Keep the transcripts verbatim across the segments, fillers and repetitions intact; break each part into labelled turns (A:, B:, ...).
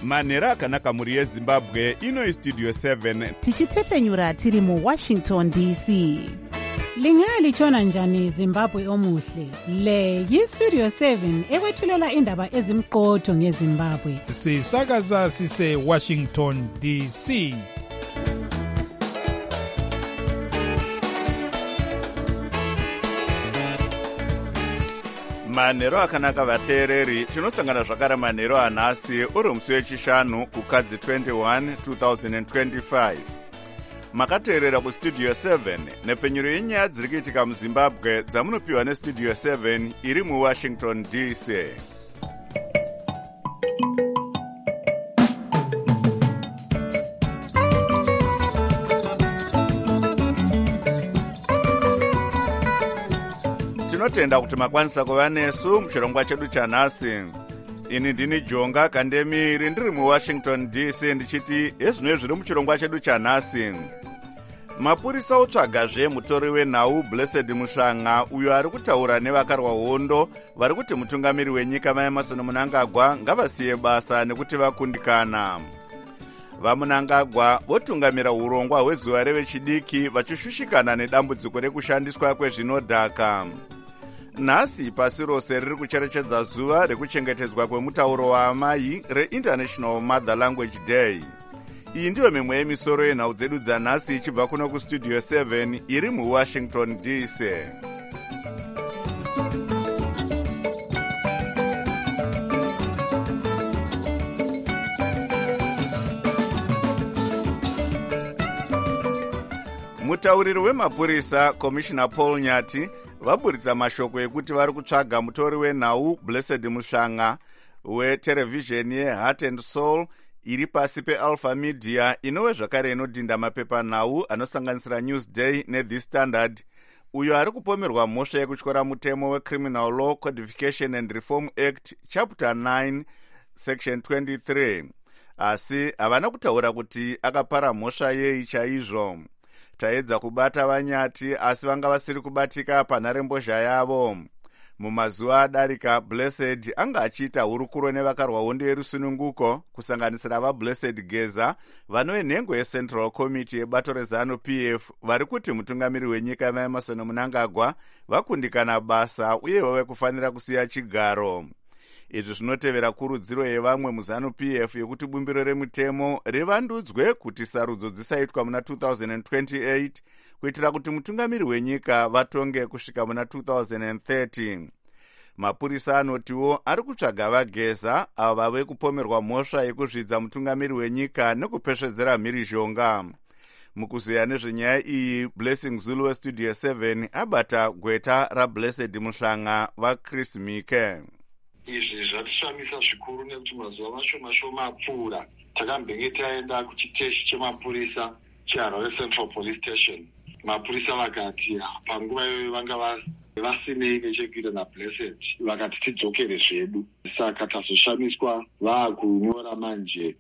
A: manhero akanaka mhuri yezimbabwe. Ino Studio seven
B: tichitefenyura tiri muWashington D C.
C: Lingalitshona njani Zimbabwe omuhle? Le yiStudio seven ekwethulela indaba ezimqotho ngeZimbabwe.
D: Sisakaza sise Washington D C.
A: manhero akanaka vateereri, tinosangana zvakare manhero anhasi uri musi wechishanu kukadzi twenty-one two thousand twenty-five. Makateerera kuStudio seven nepfenyuro yenyaya dziri kuitika muZimbabwe dzamunopiwa neStudio seven iri muWashington D C. Tinotenda kuti makwanisa kuva nesu muchirongwa chedu chanhasi. Ini ndini Jonga Kandemiri ndiri muWashington D C ndichiti ezvino zviri muchirongwa chedu chanhasi. Mapurisa otsvagazve mutori wenhau Blessed Muhlanga uyo ari kutaura nevakarwa hondo vari kuti mutungamiri wenyika vaEmmerson Mnangagwa ngavasiye basa nekuti vakundikana. VaMnangagwa votungamira urongwa hwezuva revechidiki vachishushikana nedambudziko rekushandiswa kwezvinodhaka. Nhasi pasi rose riri kucherechedza zuva rekuchengetedzwa kwemutauro waamai reInternational Mother Language Day. Iyi ndiyo mimwe yemisoro yenhau dzedu dzanhasi ichibva kuno kuStudio seven iri muWashington D C. Mutauriri wemapurisa Commissioner Paul Nyati vaburitsa mashoko ekuti vari kutsvaga mutori wenhau Blessed Muhlanga weterevhizheni yeHeart and Soul iri pasi peAlpha Media inove zvakare inodhinda mapepanhau anosanganisira Newsday neThe Standard, uyo ari kupomerwa mhosva yekutyora mutemo weCriminal Law Codification and Reform Act Chapter nine Section twenty-three, asi havana kutaura kuti akapara mhosva yei chaizvo. Taedza kubata Vanyati asi vanga vasiri kubatika panharembozha yavo. Mumazuva adarika, Blessed anga achiita hurukuro nevakarwa hondo yerusununguko kusanganisira vaBlessed Geza vanove nhengo yeCentral Committee yebato reZanu P F vari kuti mutungamiri wenyika vaEmmerson Mnangagwa vakundikana basa uye vave kufanira kusiya chigaro. Izvi zvinotevera kurudziro yevamwe muZanu P F yekuti bumbiro remutemo rivandudzwe kuti sarudzo dzisaitwa muna two thousand twenty-eight kuitira kuti mutungamiri wenyika vatonge kusvika muna two thousand thirty. Mapurisa anotiwo ari kutsvaga vaGeza ava vave kupomerwa mhosva yekuzvidza mutungamiri wenyika nekupesvedzera mhirizhonga. Mukuziya nezvenyaya iyi, Blessing Zulu weStudio seven abata gweta raBlessed Muhlanga vaChris Mike.
E: Izvi zvatishamisa zvikuru nekuti mazuva mashoma shoma apfuura takambenge taenda kuchiteshi chemapurisa cheHarare Central Police Station. Mapurisa vakati panguva iyoyo vanga vasinei nechekuita naBlessed, vakati tidzokere zvedu. Saka tazoshamiswa vaakunyora manje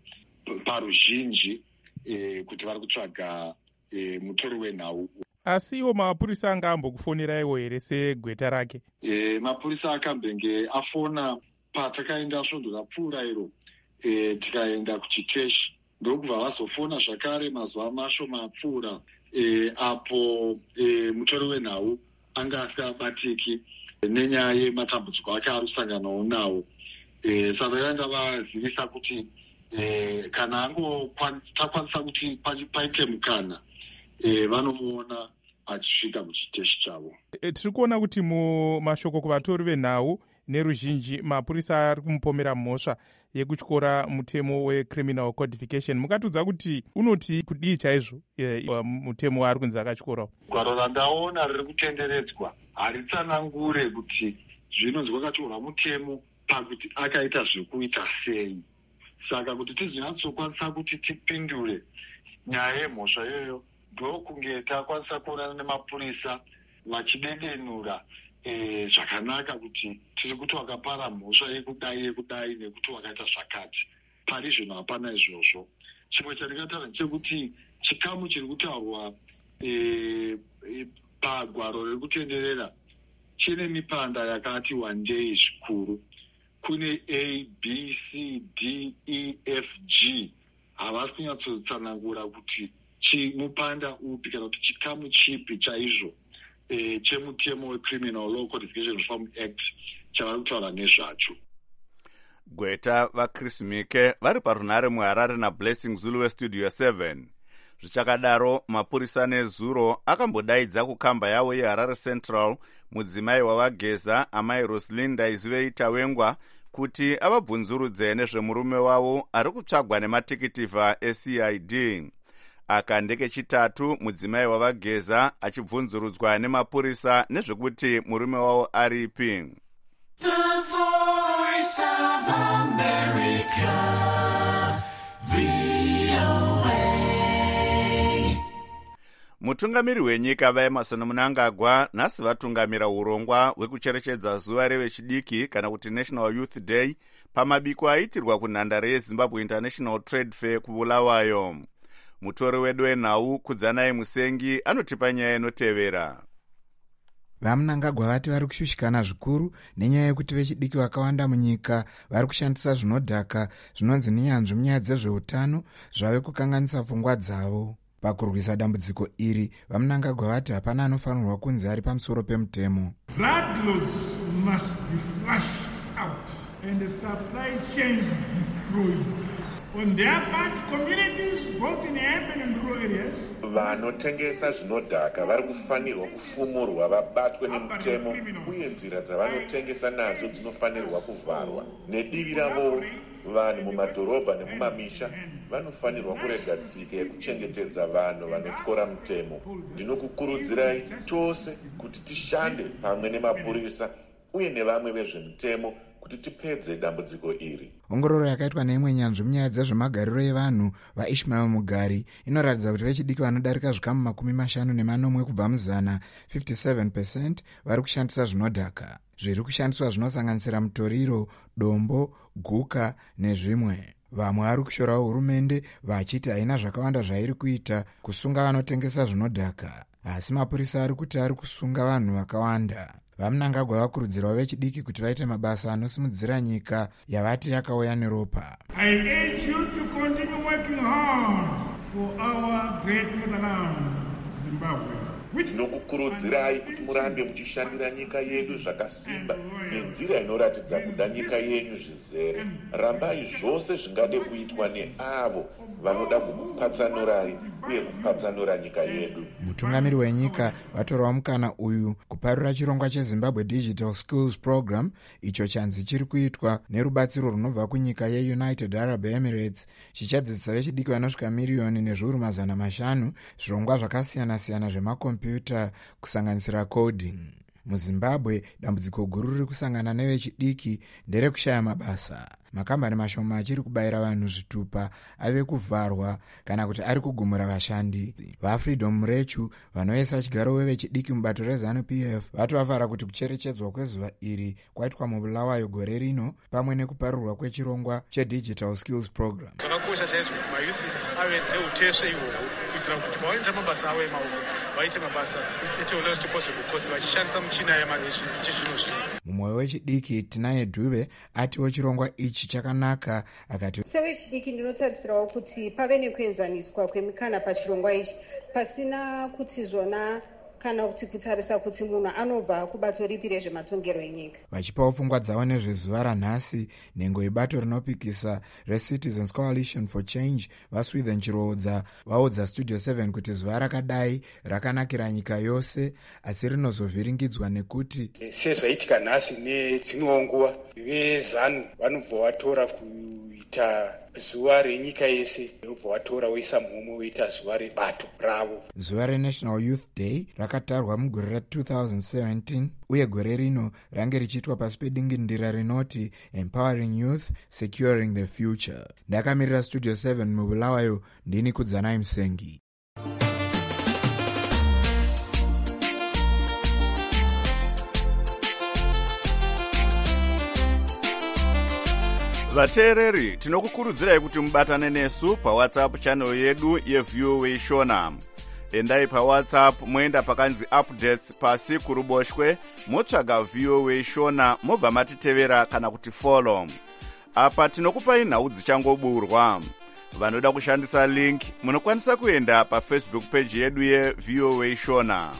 E: paruzhinji e, kuti vari kutsvaga e, mutori wenhau.
D: Asi iwo mapurisa anga ambokufoniraiwo here segweta rake?
E: E, mapurisa akambenge afona patakaenda svondo rapfuura iro e, tikaenda kuchiteshi ndokubva vazofona zvakare mazuva mashoma apfuura e, apo e, mutori wenhau anga asingabatiki e, nenyaya yematambudziko ake ari kusanganawo nawo. E, saka vakanga vazivisa kuti e, kana ango takwanisa kuti paite mukana e, vanomuona achisvika kuchiteshi chavo.
D: E, tiri kuona kuti mumashoko kuvatori venhau neruzhinji mapurisa ari kumupomera mhosva yekutyora mutemo weCriminal Codification. Mukatudza kuti unoti kudii chaizvo e, mutemo waari kunzi akatyorawo?
E: Gwaro randaona riri kutenderedzwa haritsanangure kuti zvinonzi kwakatyorwa mutemo pakuti akaita zvekuita sei. Saka kuti tizonyatsokwanisa kuti tipindure nyaya yemhosva iyoyo ndokunge takwanisa kuonana nemapurisa vachidedenura e, zvakanaka kuti tiri kuti wakapara mhosva yekudai yekudai nekuti wakaita zvakati. Pari zvino hapana izvozvo. Chimwe chandingataura chekuti chikamu chiri kutaurwa e, e, pagwaro riri kutenderera chine mipanda yakati wandei zvikuru. kune A, B, C, D, E, F, G. Havasi kunyatsotsanangura kuti chimupanda upi kana kuti chikamu chipi chaizvo e, chemutemo weCriminal Law Codification Reform Act chavari kutaura nezvacho.
A: Gweta vaChris Mike vari parunhare muHarare naBlessing Zulu weStudio seven. Zvichakadaro, mapurisa nezuro akambodaidza kukamba yavo yeHarare Central mudzimai wavageza amai Roslinda Izveitawengwa kuti avabvunzurudze nezvemurume wavo ari kutsvagwa nematikitifa eC I D. Aka ndekechitatu mudzimai wavageza achibvunzurudzwa nemapurisa nezvekuti murume wavo aripi.
F: The Voice of America, V O A.
A: Mutungamiri wenyika vaEmerson Mnangagwa nhasi vatungamira urongwa hwekucherechedza zuva revechidiki kana kuti National Youth Day pamabiko aitirwa kunhandare yeZimbabwe International Trade Fair kuBulawayo. Mutori wedu wenhau Kudzanai Musengi anotipa nyaya inotevera.
G: VaMnangagwa vati vari kushushikana zvikuru nenyaya yekuti vechidiki vakawanda munyika vari kushandisa zvinodhaka zvinonzi nenyanzvi munyaya dzezveutano zvave kukanganisa pfungwa dzavo. Pakurwisa dambudziko iri, VaMnangagwa vati hapana anofanirwa kunzi ari pamusoro pemutemo.
H: Bloodloads must be flushed out and the supply chain destroyed. On their part, communities both in urban and rural areas
I: vanotengesa zvinodhaka vari kufanirwa kufumurwa vabatwe nemutemo uye nzira dzavanotengesa nadzo dzinofanirwa kuvharwa. Nedivi ravowo vanhu mumadhorobha nemumamisha vanofanirwa kurega tsika yekuchengetedza vanhu vanotyora mutemo. Ndinokukurudzirai tose kuti tishande pamwe nemapurisa uye nevamwe vezvemutemo kuti tipedze dambudziko iri.
G: Ongororo yakaitwa neimwe nyanzvi munyaya dzezvemagariro evanhu vaIshmael Mugari inoratidza kuti vechidiki vanodarika zvikamu makumi mashanu nemanomwe kubva muzana fifty-seven percent vari kushandisa zvinodhaka. Zviri kushandiswa zvinosanganisira mutoriro, dombo, guka nezvimwe. Vamwe vari kushorawo hurumende vachiti haina zvakawanda zvairi kuita kusunga vanotengesa zvinodhaka, asi mapurisa ari kuti ari kusunga vanhu vakawanda. VaMnangagwa vakurudzirawo vechidiki kuti vaite mabasa anosimudzira nyika yavati yakauya neropa.
H: I urge you to continue working hard for our great motherland, Zimbabwe.
I: Ndinokukurudzirai kuti murambe muchishandira nyika yedu zvakasimba nenzira inoratidza kuda nyika yenyu zvizere. Rambai zvose zvingade kuitwa neavo vanoda kukupatsanurai uye kupatsanura nyika yedu.
G: Mutungamiri wenyika vatorawo mukana uyu kuparura chirongwa cheZimbabwe Digital Skills Program icho chanzi chiri kuitwa nerubatsiro runobva kunyika yeUnited Arab Emirates chichadzidzisa vechidiki vanosvika miriyoni nezviuru mazana mashanu zvirongwa zvakasiyana-siyana zvemakombiyuta kusanganisira coding. MuZimbabwe dambudziko guru riri kusangana nevechidiki nderekushaya mabasa. Makambani mashoma achiri kubayira vanhu zvitupa ave kuvharwa kana kuti ari kugumura vashandi. VaFreedom Murechu vanoisa chigaro wevechidiki mubato reZanu P F vati vafara kuti kucherechedzwa kwezuva iri kwaitwa muBulawayo gore rino pamwe nekuparurwa kwechirongwa cheDigital Skills Program.
J: Zvakakosha chaizvo kuti mayuthi ave neutesve ihwohwo kuitira kuti vaoita mabasa avo emaoko vaite mabasa eteologist possible because vachishandisa michina yechizvino zvino.
G: Mumwe wechidiki Tinaye Dube atiwo chirongwa ichi chakanaka akati
K: sevechidiki ndinotarisirawo kuti pave nekuenzaniswa kwemikana pachirongwa ichi pasina kuti zvona kana kuti kutarisa kuti munhu anobva kubato ripi rezvematongero enyika.
G: Vachipawo pfungwa dzavo nezvezuva ranhasi, nhengo yebato rinopikisa reCitizens Coalition for Change vaSwithen Chiroodza vaudza Studio seven kuti zuva rakadai rakanakira nyika yose asi rinozovhiringidzwa nekuti
L: sezvaitika nhasi nedzimwewo nguva vezanu vanobva vatora kuita zuva renyika yese vanobva vatora voisa mumwe voita zuva rebato ravo.
G: Zuva reNational Youth Day rakatarwa mugore ra-twenty seventeen uye gore rino range richiitwa pasi pedingindira rinoti Empowering Youth, Securing the Future. Ndakamirira Studio seven muBulawayo, ndini Kudzanai Musengi.
A: Vateereri, tinokukurudzirai kuti mubatane nesu paWhatsApp channel yedu yeView Shona. endai pawhatsapp moenda pakanzi updates pasi kuruboshwe motsvaga voa shona mobva matitevera kana kuti follow. Apa tinokupai nhau dzichangoburwa. Vanoda kushandisa link munokwanisa kuenda pafacebook page yedu yevoa shona.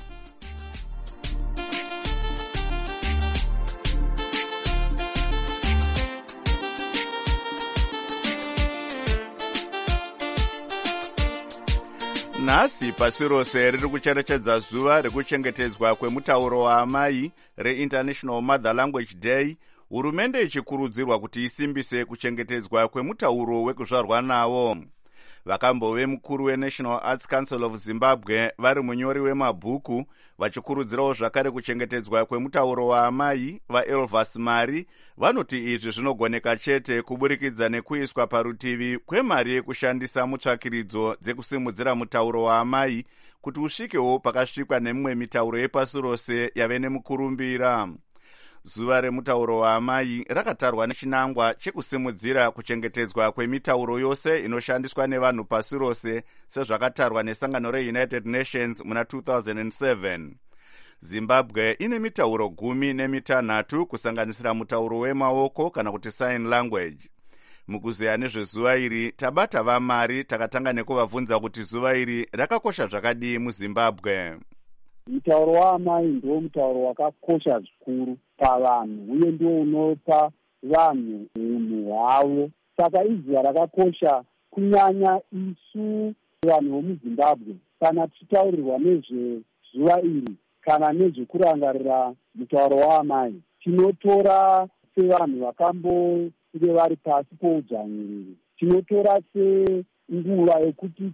A: Nhasi pasi rose riri kucherechedza zuva rekuchengetedzwa kwemutauro waamai reInternational Mother Language Day. Hurumende ichikurudzirwa kuti isimbise kuchengetedzwa kwemutauro wekuzvarwa nawo. Vakambove mukuru weNational Arts Council of Zimbabwe vari munyori wemabhuku vachikurudzirawo zvakare kuchengetedzwa kwemutauro waamai vaElvas Mari vanoti izvi zvinogoneka chete kuburikidza nekuiswa parutivi kwemari yekushandisa mutsvakiridzo dzekusimudzira mutauro waamai kuti usvikewo pakasvikwa nemimwe mitauro yepasi rose yave nemukurumbira. Zuva remutauro waamai rakatarwa nechinangwa chekusimudzira kuchengetedzwa kwemitauro yose inoshandiswa nevanhu pasi rose sezvakatarwa nesangano reUnited Nations muna two thousand seven. Zimbabwe ine mitauro gumi nemitanhatu kusanganisira mutauro wemaoko kana kuti sign language. Mukuzeya nezvezuva iri tabata vaMari takatanga nekuvabvunza kuti zuva iri rakakosha zvakadii muZimbabwe.
M: Mutauro waamai ndio mutauro wakakosha zvikuru pavanhu uye ndio unopa vanhu unhu hwavo. Saka izuva rakakosha kunyanya isu vanhu vomuZimbabwe. Kana tichitaurirwa nezvezuva iri kana nezvekurangarira mutauro waamai, tinotora sevanhu vakambonge vari pasi poudzvanyiriri. Tinotora senguva yekuti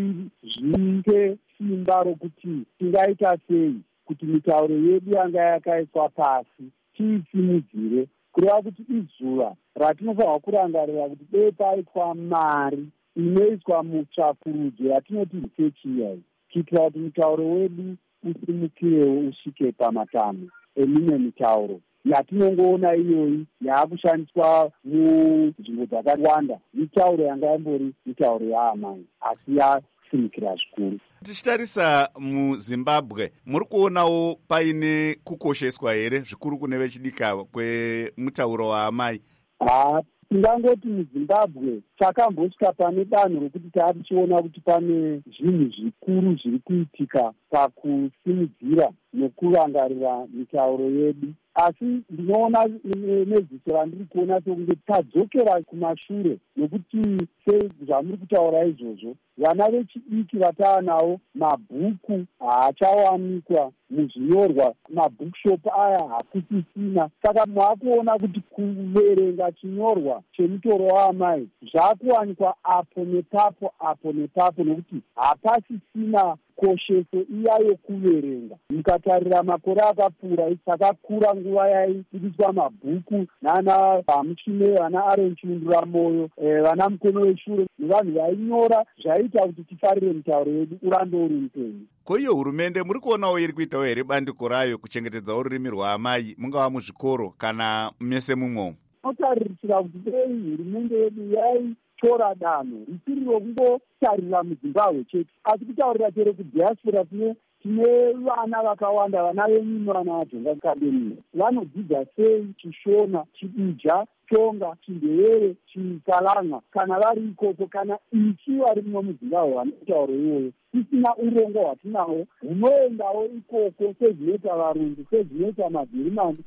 M: tizvipe simba rokuti tingaita sei kuti mitauro yedu yanga yakaiswa pasi tiisimudzire, kureva kuti izuva ratinofanirwa kurangarira kuti dei paitwa mari inoiswa mutsvakurudzo yatinoti research, kuitira kuti mutauro wedu usimukirewo usvike pamatanho emimwe mitauro yatinongoona iyoyi yaakushandiswa munzvimbo dzakawanda. Mitauro yanga yambori mitauro yaamai asi yasimukira zvikuru.
A: Tichitarisa muZimbabwe muri kuonawo paine kukosheswa here zvikuru kune vechidika kwemutauro waamai?
M: Ha, tingangoti muZimbabwe takambosvika pane danho rokuti taatichiona kuti pane zvinhu zvikuru zviri kuitika pakusimudzira nekurangarira mitauro yedu. Asi ndinoona neziso randiri kuona sekunge tadzokera kumashure, nekuti sezvamuri kutaura izvozvo vana vechidiki vataanawo mabhuku haachawanikwa muzvinyorwa, mabhukshop aya hakusisina. Saka mwakuona kuti kuverenga chinyorwa chemutauro waamai zvakuwanikwa apo nepapo apo nepapo, nekuti hapasisina kosheso iya yokuverenga. Mukatarira makore akapfuura takakura nguva yaibudiswa mabhuku nana Hamuchine, vana Aaron Chindura Moyo, eh, vana Mukono Weshure nevanhu vainyora zvaita kuti tifarire mitauro yedu urambe uri mupenyu.
A: Ko iyo hurumende muri kuonawo iri kuitawo here bandiko rayo kuchengetedzawo rurimi rwaamai mungava muzvikoro kana mese mumwe?
M: Tinotarisira kuti dei hurumende yedu yaitora danho risiri rokungotarira muZimbabwe chete, asi kutaurira chero kudiaspora tine tine vana vakawanda, vana venyuno, vana vaJoga Academy vanodzidza sei Chishona, Chibija, Chonga, Chindevere, Chikalanga kana vari ikoko, kana ichi vari muno muZimbabwe vane mutauro iwoyo. Tisina urongo hwatinawo hunoendawo ikoko sezvinoita varungu, sezvinoita mabhirimani.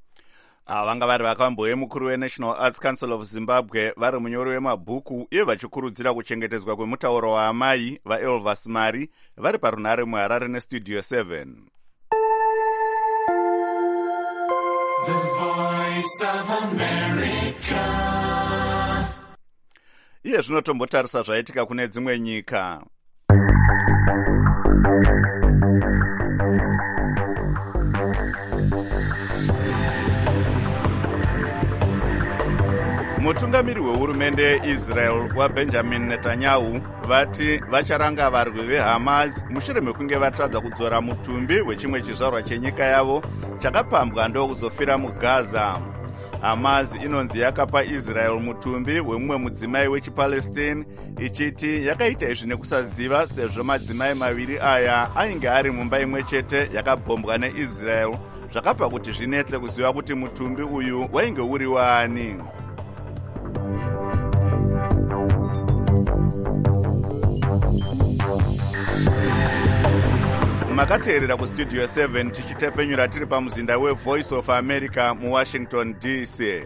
A: Ava vanga vari vakambouye mukuru weNational Arts Council of Zimbabwe vari munyori wemabhuku iye vachikurudzira kuchengetedzwa kwemutauro waamai vaElvas Mari vari parunhare muHarare nestudio seven.
F: The Voice of America.
A: Iye zvinotombotarisa zvaitika kune dzimwe nyika. Mutungamiri wehurumende yeIsrael waBenjamin Netanyahu vati vacharanga varwi veHamas mushure mekunge vatadza kudzora mutumbi wechimwe chizvarwa chenyika yavo chakapambwa ndokuzofira muGaza. Hamas inonzi yakapa Israel mutumbi wemumwe mudzimai wechiPalestine ichiti yakaita izvi nekusaziva sezvo madzimai maviri aya ainge ari mumba imwe chete yakabhombwa neIsrael, zvakapa kuti zvinetse kuziva kuti mutumbi uyu wainge uri waani. Makateerera kustudio seven tichitepenyura tiri pamuzinda weVoice of America muWashington D C.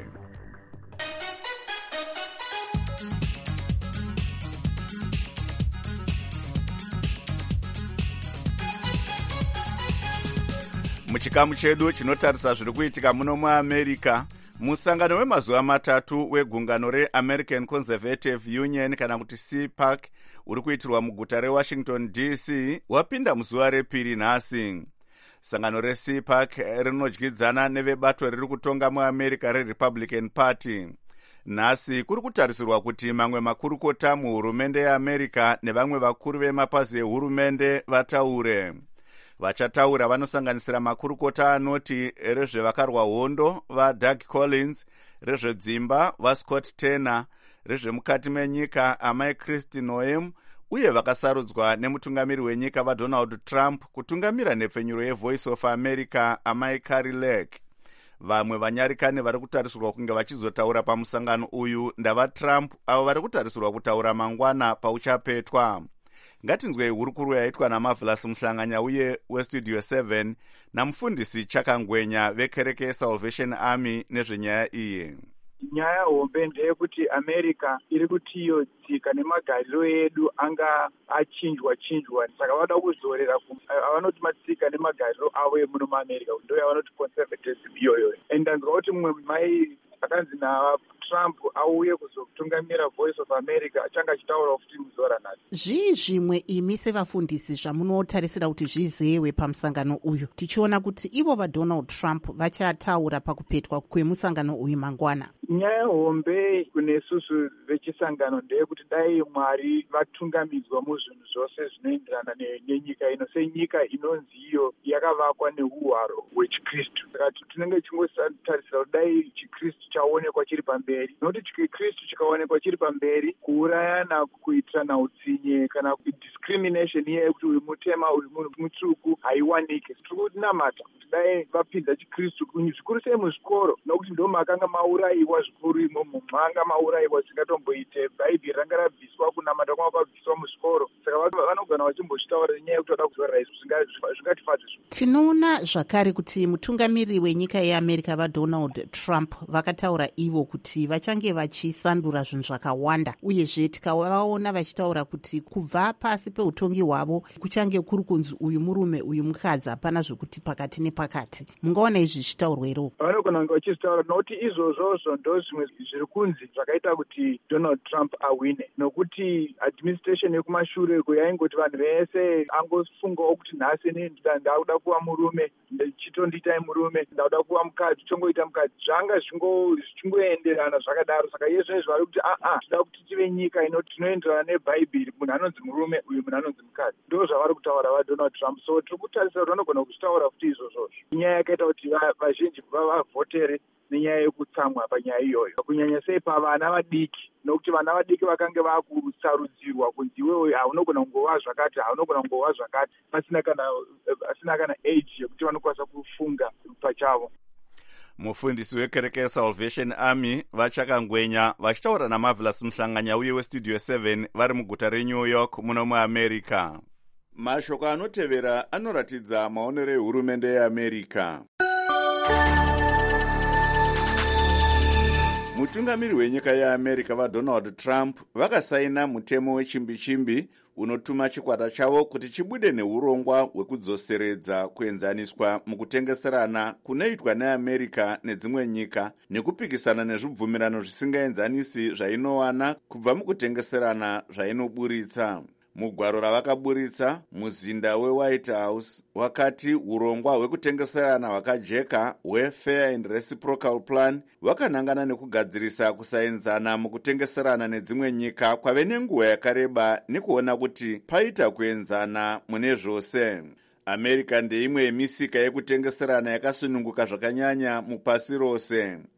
A: Muchikamu chedu chinotarisa zviri kuitika muno muAmerica, musangano wemazuva matatu wegungano reAmerican Conservative Union kana kuti C PAC uri kuitirwa muguta reWashington D C wapinda muzuva repiri nhasi. Sangano reC PAC rinodyidzana nevebato riri kutonga muAmerica reRepublican Party. Nhasi kuri kutarisirwa kuti mamwe makurukota muhurumende yeAmerica nevamwe vakuru vemapazi ehurumende vataure. Vachataura vanosanganisira makurukota anoti rezvevakarwa hondo vaDoug Collins, rezvedzimba vaScott Turner, rezvemukati menyika amai Kristi Noem, uye vakasarudzwa nemutungamiri wenyika vaDonald Trump kutungamira nhepfenyuro yeVoice of America amai Kari Lake. Vamwe vanyarikani vari kutarisirwa kunge vachizotaura pamusangano uyu ndavaTrump, avo vari kutarisirwa kutaura mangwana pauchapetwa. Ngatinzwei hurukuru yaitwa naMarvelous Muhlanganya uye weStudio seven namufundisi Chakangwenya vekereke yeSalvation Army nezvenyaya iyi.
N: Nyaya hombe ndeyekuti America iri kutiyodzika nemagariro edu anga achinjwa chinjwa, saka vada kuzorera avanoti matsika nemagariro avo emuno muAmerica, ndo yavanoti conservatism iyoyo. Endanzwa kuti mumwe mai akanzi naTrump auye kuzotungamira Voice of America achanga achitaura kuti muzora nhasi.
B: Zvii zvimwe imi sevafundisi zvamunotarisira kuti zvizewe pamusangano uyu, tichiona kuti ivo vaDonald Trump vachataura pakupetwa kwemusangano uyu mangwana?
N: Nyaya hombe kune susu vechisangano ndeyekuti dai Mwari vatungamidzwa muzvinhu zvose zvinoenderana nenyika ino, senyika inonzi iyo yakavakwa neuhwaro hwechiKristu. Saka tinenge tichingotarisira kuti dai chiKristu chaonekwa chiri pamberi, nokuti chiKristu chikaonekwa chiri pamberi, kuurayana, kuitirana utsinye kana discrimination iye yekuti uyu mutema uyu mutsvuku haiwanike. Tiri kunamata kuti dai vapinza chiKristu zvikuru sei muzvikoro, nokuti ndo makanga maurayiwa zvikuru imomo, manga maurayiwa zvingatomboite Bhaibheri ranga rabviswa, kunamata kwanga kwabviswa muzvikoro. Saka vanogona vachimbochitaura nyaya yekuti vada kuzorera izvo zvingatifadza.
B: Tinoona zvakare kuti mutungamiri wenyika yeAmerica vaDonald Trump vakataura ivo kuti vachange vachisandura zvinhu zvakawanda, uyezve tikavaona vachitaura kuti kubva pasi peutongi hwavo kuchange kuri kunzi uyu murume uyu mukadzi, hapana zvokuti pakati nepakati. Mungaona izvi zvichitaurwa iro?
N: Vanogona kunge vachitaura nokuti izvozvozvo ndo zvimwe zviri kunzi zvakaita kuti Donald Trump awine, nokuti administration yekumashure yaingoti vanhu vese angofungawo kuti nhasi ndakuda kuva murume, chitondiitai murume, ndakuda kuva mukadzi, chongoita mukadzi, zvanga zvichingoenderana zvakadaro. Saka iye zvinezvi vari kuti aa tida kuti tive nyika inoti tinoenderana neBhaibheri, munhu anonzi murume uyu munhu anonzi mukadzi. Ndo zvavari kutaura vaDonald Trump. So tiri kutarisira kuti vanogona kuchitaura futi izvozvozvo. Inyaya yakaita kuti vazhinji vavhotere nenyaya yekutsamwa panyaya iyoyo, kunyanya sei pavana vadiki, nokuti vana vadiki vakange vakusarudzirwa kunzi iwewe haunogona kungova zvakati, haunogona kungova zvakati, pasina kana pasina kana age yekuti vanokwanisa kufunga pachavo.
A: Mufundisi wekereke yeSalvation Army vachakangwenya vachitaura naMarvelous Muhlanganya uye weStudio seven vari muguta reNew York muno muAmerica. Mashoko anotevera anoratidza maonero ehurumende yeAmerica. Mutungamiri wenyika yeAmerica vaDonald Trump vakasaina mutemo wechimbi-chimbi unotuma chikwata chavo kuti chibude neurongwa hwekudzoseredza kuenzaniswa mukutengeserana kunoitwa neAmerica nedzimwe nyika nekupikisana nezvibvumirano zvisingaenzanisi zvainowana kubva mukutengeserana zvainoburitsa. Mugwaro ravakaburitsa, muzinda weWhite House wakati urongwa hwekutengeserana hwakajeka hweFair and Reciprocal Plan wakanangana nekugadzirisa kusaenzana mukutengeserana nedzimwe nyika kwave nenguva yakareba nekuona kuti paita kuenzana mune zvose. America ndeimwe yemisika yekutengeserana yakasununguka zvakanyanya mupasi rose.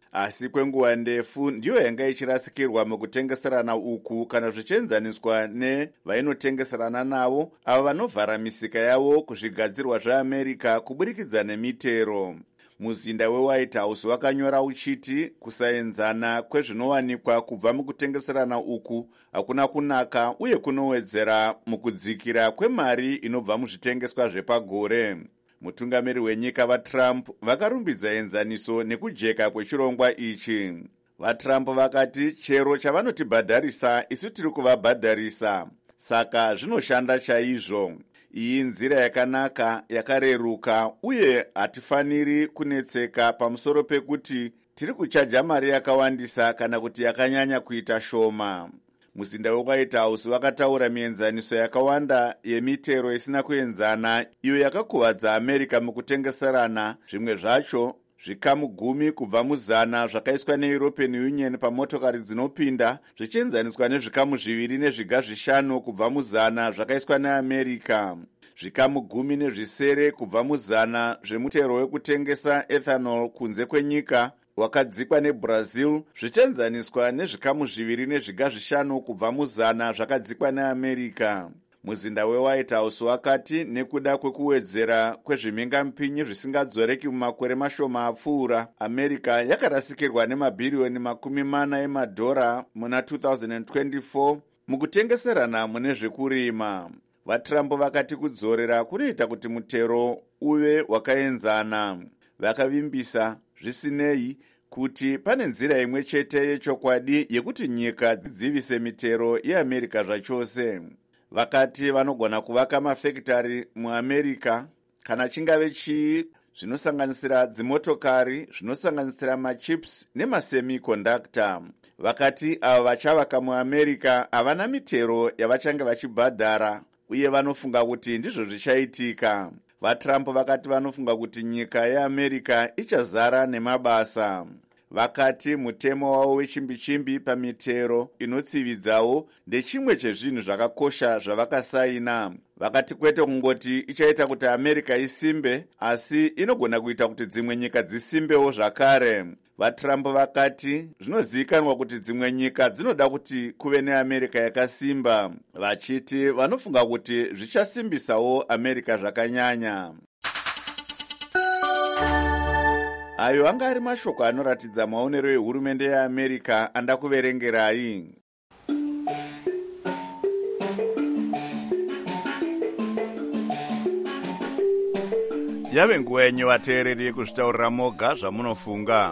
A: asi kwenguva ndefu ndiyo yanga ichirasikirwa mukutengeserana uku kana zvichienzaniswa nevainotengeserana navo ava vanovhara misika yavo kuzvigadzirwa zveamerica kuburikidza nemitero. Muzinda weWhite House wakanyora uchiti kusaenzana kwezvinowanikwa kubva mukutengeserana uku hakuna kunaka uye kunowedzera mukudzikira kwemari inobva muzvitengeswa zvepagore. Mutungamiri wenyika vaTrump vakarumbidza enzaniso nekujeka kwechirongwa ichi. VaTrump vakati chero chavanotibhadharisa isu tiri kuvabhadharisa, saka zvinoshanda chaizvo. Iyi nzira yakanaka, yakareruka uye hatifaniri kunetseka pamusoro pekuti tiri kuchaja mari yakawandisa kana kuti yakanyanya kuita shoma. Muzinda weWhite House wakataura mienzaniso yakawanda yemitero isina kuenzana iyo yakakuvadza America mukutengeserana, zvimwe zvacho zvikamu gumi kubva muzana zvakaiswa neEuropean Union pamotokari dzinopinda, zvichienzaniswa nezvikamu zviviri nezviga zvishanu kubva muzana zvakaiswa neAmerica. Zvikamu gumi nezvisere kubva muzana zvemutero wekutengesa ethanol kunze kwenyika wakadzikwa neBrazil, zvichienzaniswa nezvikamu zviviri nezviga zvishanu kubva muzana zvakadzikwa neAmerica. Muzinda weWhite House wakati nekuda kwekuwedzera kwezvimhingamupinyi zvisingadzoreki mumakore mashoma apfuura, America yakarasikirwa nemabhiriyoni makumi mana emadhora muna two thousand twenty-four mukutengeserana mune zvekurima. VaTrump vakati kudzorera kunoita kuti mutero uve wakaenzana. Vakavimbisa zvisinei kuti pane nzira imwe chete yechokwadi yekuti nyika dzidzivise mitero yeAmerica zvachose. Vakati vanogona kuvaka mafekitari muAmerica kana chingave chii, zvinosanganisira dzimotokari, zvinosanganisira machips nemasemiconductor. Vakati ava vachavaka muAmerica havana mitero yavachange vachibhadhara uye vanofunga kuti ndizvo zvichaitika. VaTrump vakati vanofunga kuti nyika yeAmerica ichazara nemabasa. Vakati mutemo wavo wechimbi-chimbi pamitero inotsividzawo ndechimwe chezvinhu zvakakosha zvavakasaina. Vakati kwete kungoti ichaita kuti America isimbe, asi inogona kuita kuti dzimwe nyika dzisimbewo zvakare. VaTrump vakati zvinozivikanwa kuti dzimwe nyika dzinoda kuti kuve neAmerica yakasimba, vachiti vanofunga kuti zvichasimbisawo America zvakanyanya. Ayo anga ari mashoko anoratidza maonero ehurumende yeAmerica andakuverengerai. Yave nguva yenyu vateereri kuzvitaurira moga zvamunofunga.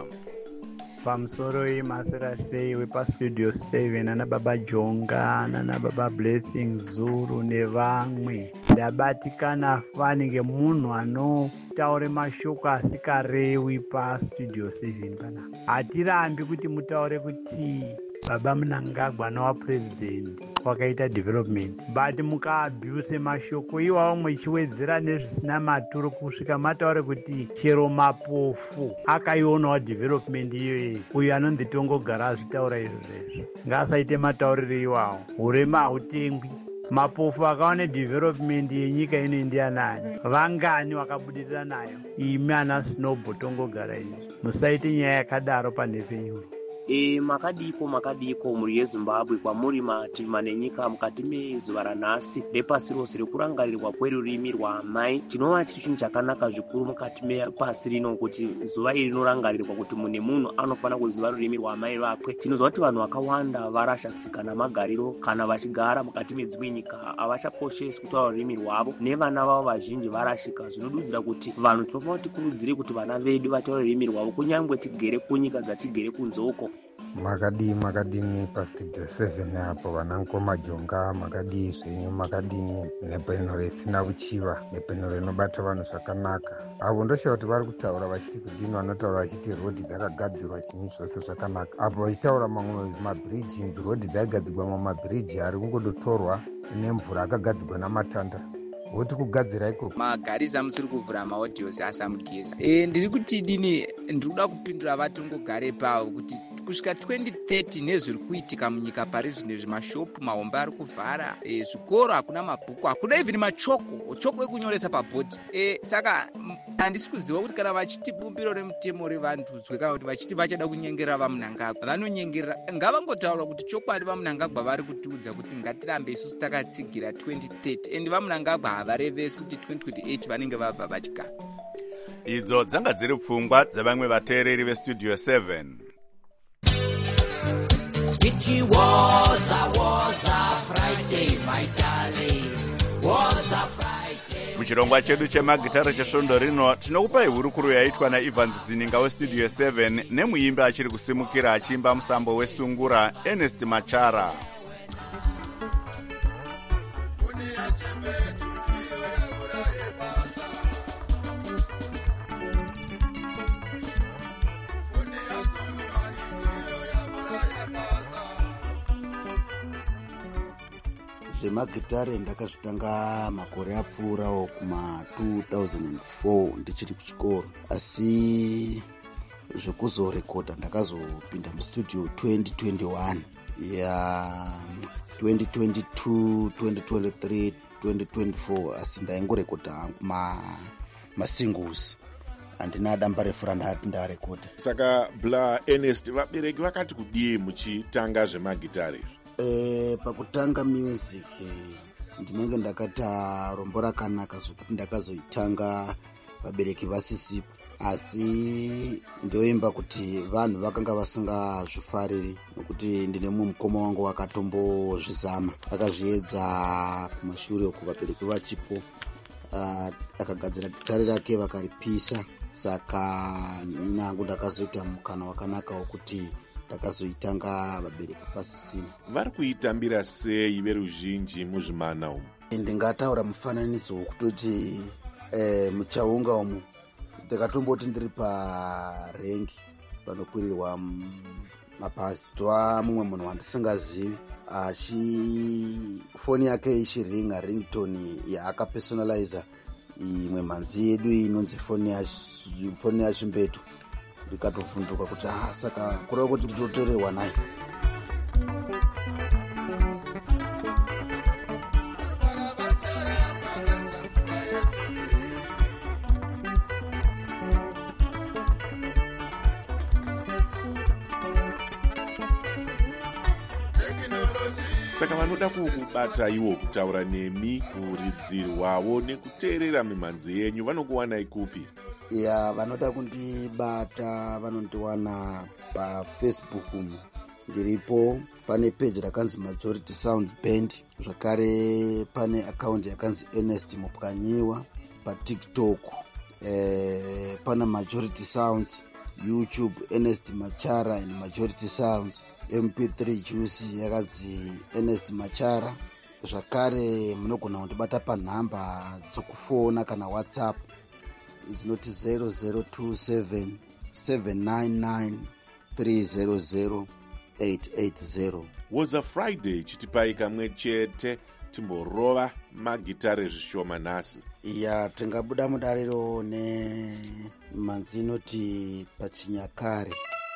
O: Pamusoro yemasera sei wepastudio seven ana baba Jonga nana baba Blessing Zuru nevamwe. Ndabatikana fani ngemunhu anotaure mashoko asikarewi pastudio seven pana. Hatirambi kuti mutaure kuti baba Mnangagwa nawa president wakaita development, but mukaabhuse mashoko iwawo mwechiwedzera nezvisina maturo kusvika mataure kuti chero mapofu akaionawo development iyoyi. Uyu anonzi Tongogara azvitaura izvo zvezvo, ngaasaite matauriro iwawo. Urema hautengwi. Mapofu akaone development yenyika ino indianani, vangani wakabudirira nayo. Imi ana Snowball Tongogara izvi musaite nyaya yakadaro panhepenyuro.
P: E, makadiko makadiko muri yeZimbabwe kwamuri mati manenyika mukati mezuva ranhasi repasi rose rekurangarirwa kwerurimi rwaamai. Chinova chiri chinhu chakanaka zvikuru mukati mepasi rino kuti zuva iri rinorangarirwa kuti mune munhu anofana kuziva rurimi rwaamai vakwe. Tinozwa kuti vanhu vakawanda varasha tsika namagariro kana vachigara mukati medzimwe nyika havachakoshesi kutaura rurimi rwavo, nevana vavo vazhinji varashika. Zvinodudzira kuti vanhu tinofanira kuti tikurudzire kuti vana vedu vataure rurimi rwavo kunyangwe tigere kunyika dzachigere kunzoko.
Q: Makadii makadini pastudio seven apo vanangoma Jonga, makadii zvenyu, makadini nepenhoro isina uchiva, nepenhoro inobata vanhu zvakanaka. Avo ndoshawa kuti vari kutaura vachiti kudini, vanotaura vachiti rodhi dzakagadzirwa chinhu zvose zvakanaka. Apo vachitaura mamwe mabhiriji, inzi rodhi dzaigadzirwa mamwe mabhiriji ari kungodotorwa nemvura akagadzirwa namatanda. Woti kugadzira iko
R: magarisa musiri kuvhura maodhiosi asamugeza. E, ndiri kuti dini ndikuda kupindura vatongogare pavo kuti kusvika twenty thirty nezviri kuitika munyika pari zvino zvimashopu mahomba ari kuvhara, e, zvikoro hakuna mabhuku, hakuna even machoko choko ekunyoresa pabhodhi. E, saka handisi kuziva kuti kana vachiti bumbiro remutemo revandudzwe kana kuti vachiti vachada kunyengerera vamunangagwa vanonyengerera ngavangotaura kuti chokwadi vamunangagwa vari kutiudza kuti ngatirambe isusu takatsigira twenty thirty and vamunangagwa havarevesi kuti twenty twenty-eight vanenge vabva vachigara.
A: Idzo dzanga dziri pfungwa dzavamwe vateereri vestudio seven.
F: It was a, was a Friday, my darling, was a Friday.
A: Muchirongwa chedu chemagitara chesvondo rino tinokupai hurukuru yaitwa naEvans Zininga westudio seven nemuimbi achiri kusimukira achiimba musambo wesungura Ernest Machara.
S: zvemagitare ndakazvitanga makore apfuurawo kuma two thousand four ndichiri kuchikoro, asi zvekuzorekodha ndakazopinda mustudio twenty twenty-one ya twenty twenty-two twenty twenty-three twenty twenty-four, asi ndaingorekodha hangu ma masingles handina damba refu randati ndarekodha.
I: Saka Bla Ernest, vabereki vakati kudii muchitanga zvemagitare?
S: E, pakutanga music ndinenge ndakata rombo rakanaka zvokuti ndakazoitanga vabereki vasisipo, asi ndoimba kuti vanhu vakanga vasingazvifariri nokuti ndine mumwe mukoma wangu wakatombozvizama akazviedza kumashure uku vabereki vachipo, uh, akagadzira gitare rake vakaripisa, saka nangu ndakazoita mukana wakanaka wokuti ndakazoitanga vabereki pasisina.
I: Vari kuitambira sei veruzhinji muzvimana umu?
S: Ndingataura mufananidzo wokutoti eh, muchaunga umu ndakatomboti ndiri parengi panokwirirwa mabhazi, tova mumwe munhu wandisingazivi achi foni yake ichiringa ringtone yaakapersonaliza imwe mhanzi yedu inonzi foni yachimbeto, ndikatovhunduka kuti ah, saka kureva kuti nditotorerwa naye.
I: Saka vanoda kukubata iwo kutaura nemi kuridzirwawo nekuteerera mimhanzi yenyu vanokuwanai kupi?
S: Ya, vanoda kundibata vanondiwana pafacebook umu ndiripo, pane page rakanzi Majority Sounds Band, zvakare pane account yakanzi Ernest Mupwanyiwa paTiktok, eh, pana Majority Sounds, YouTube Ernest Machara and Majority Sounds, M P three juice yakanzi Ernest Machara, zvakare munogona kundibata panhamba dzokufona kana WhatsApp izinoti zero zero two seven seven nine nine three zero zero eight eight zero.
I: Was a Friday chitipai kamwe chete timborova magitare zvishoma nhasi.
S: Ya, tingabuda mudariro nemhanzi inoti pachinyakare.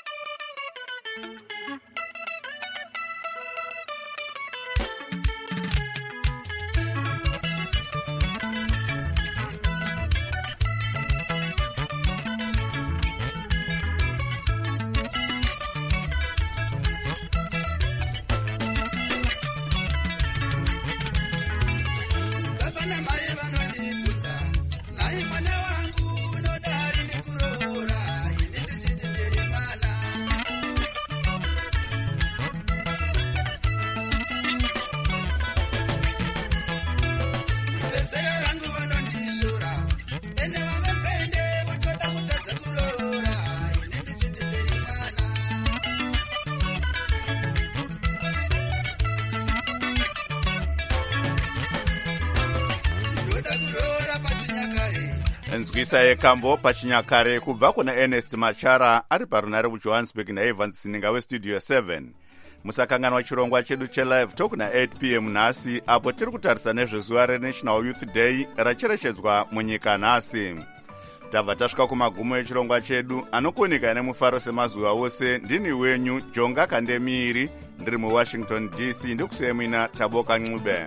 A: nzwisa yekambo pachinyakare kubva kuna Ernest Machara ari parunare muJohannesburg naEvans Zininga westudio seven. Musakanganwa chirongwa chedu chelive talk na eight p m nhasi apo tiri kutarisa nezvezuva reNational Youth Day racherechedzwa munyika nhasi. Tabva tasvika kumagumo echirongwa chedu anokuoneka nemufaro semazuva ose. Ndini wenyu Jonga Kandemiri, ndiri muWashington D C, ndikusemina Taboka Ncube.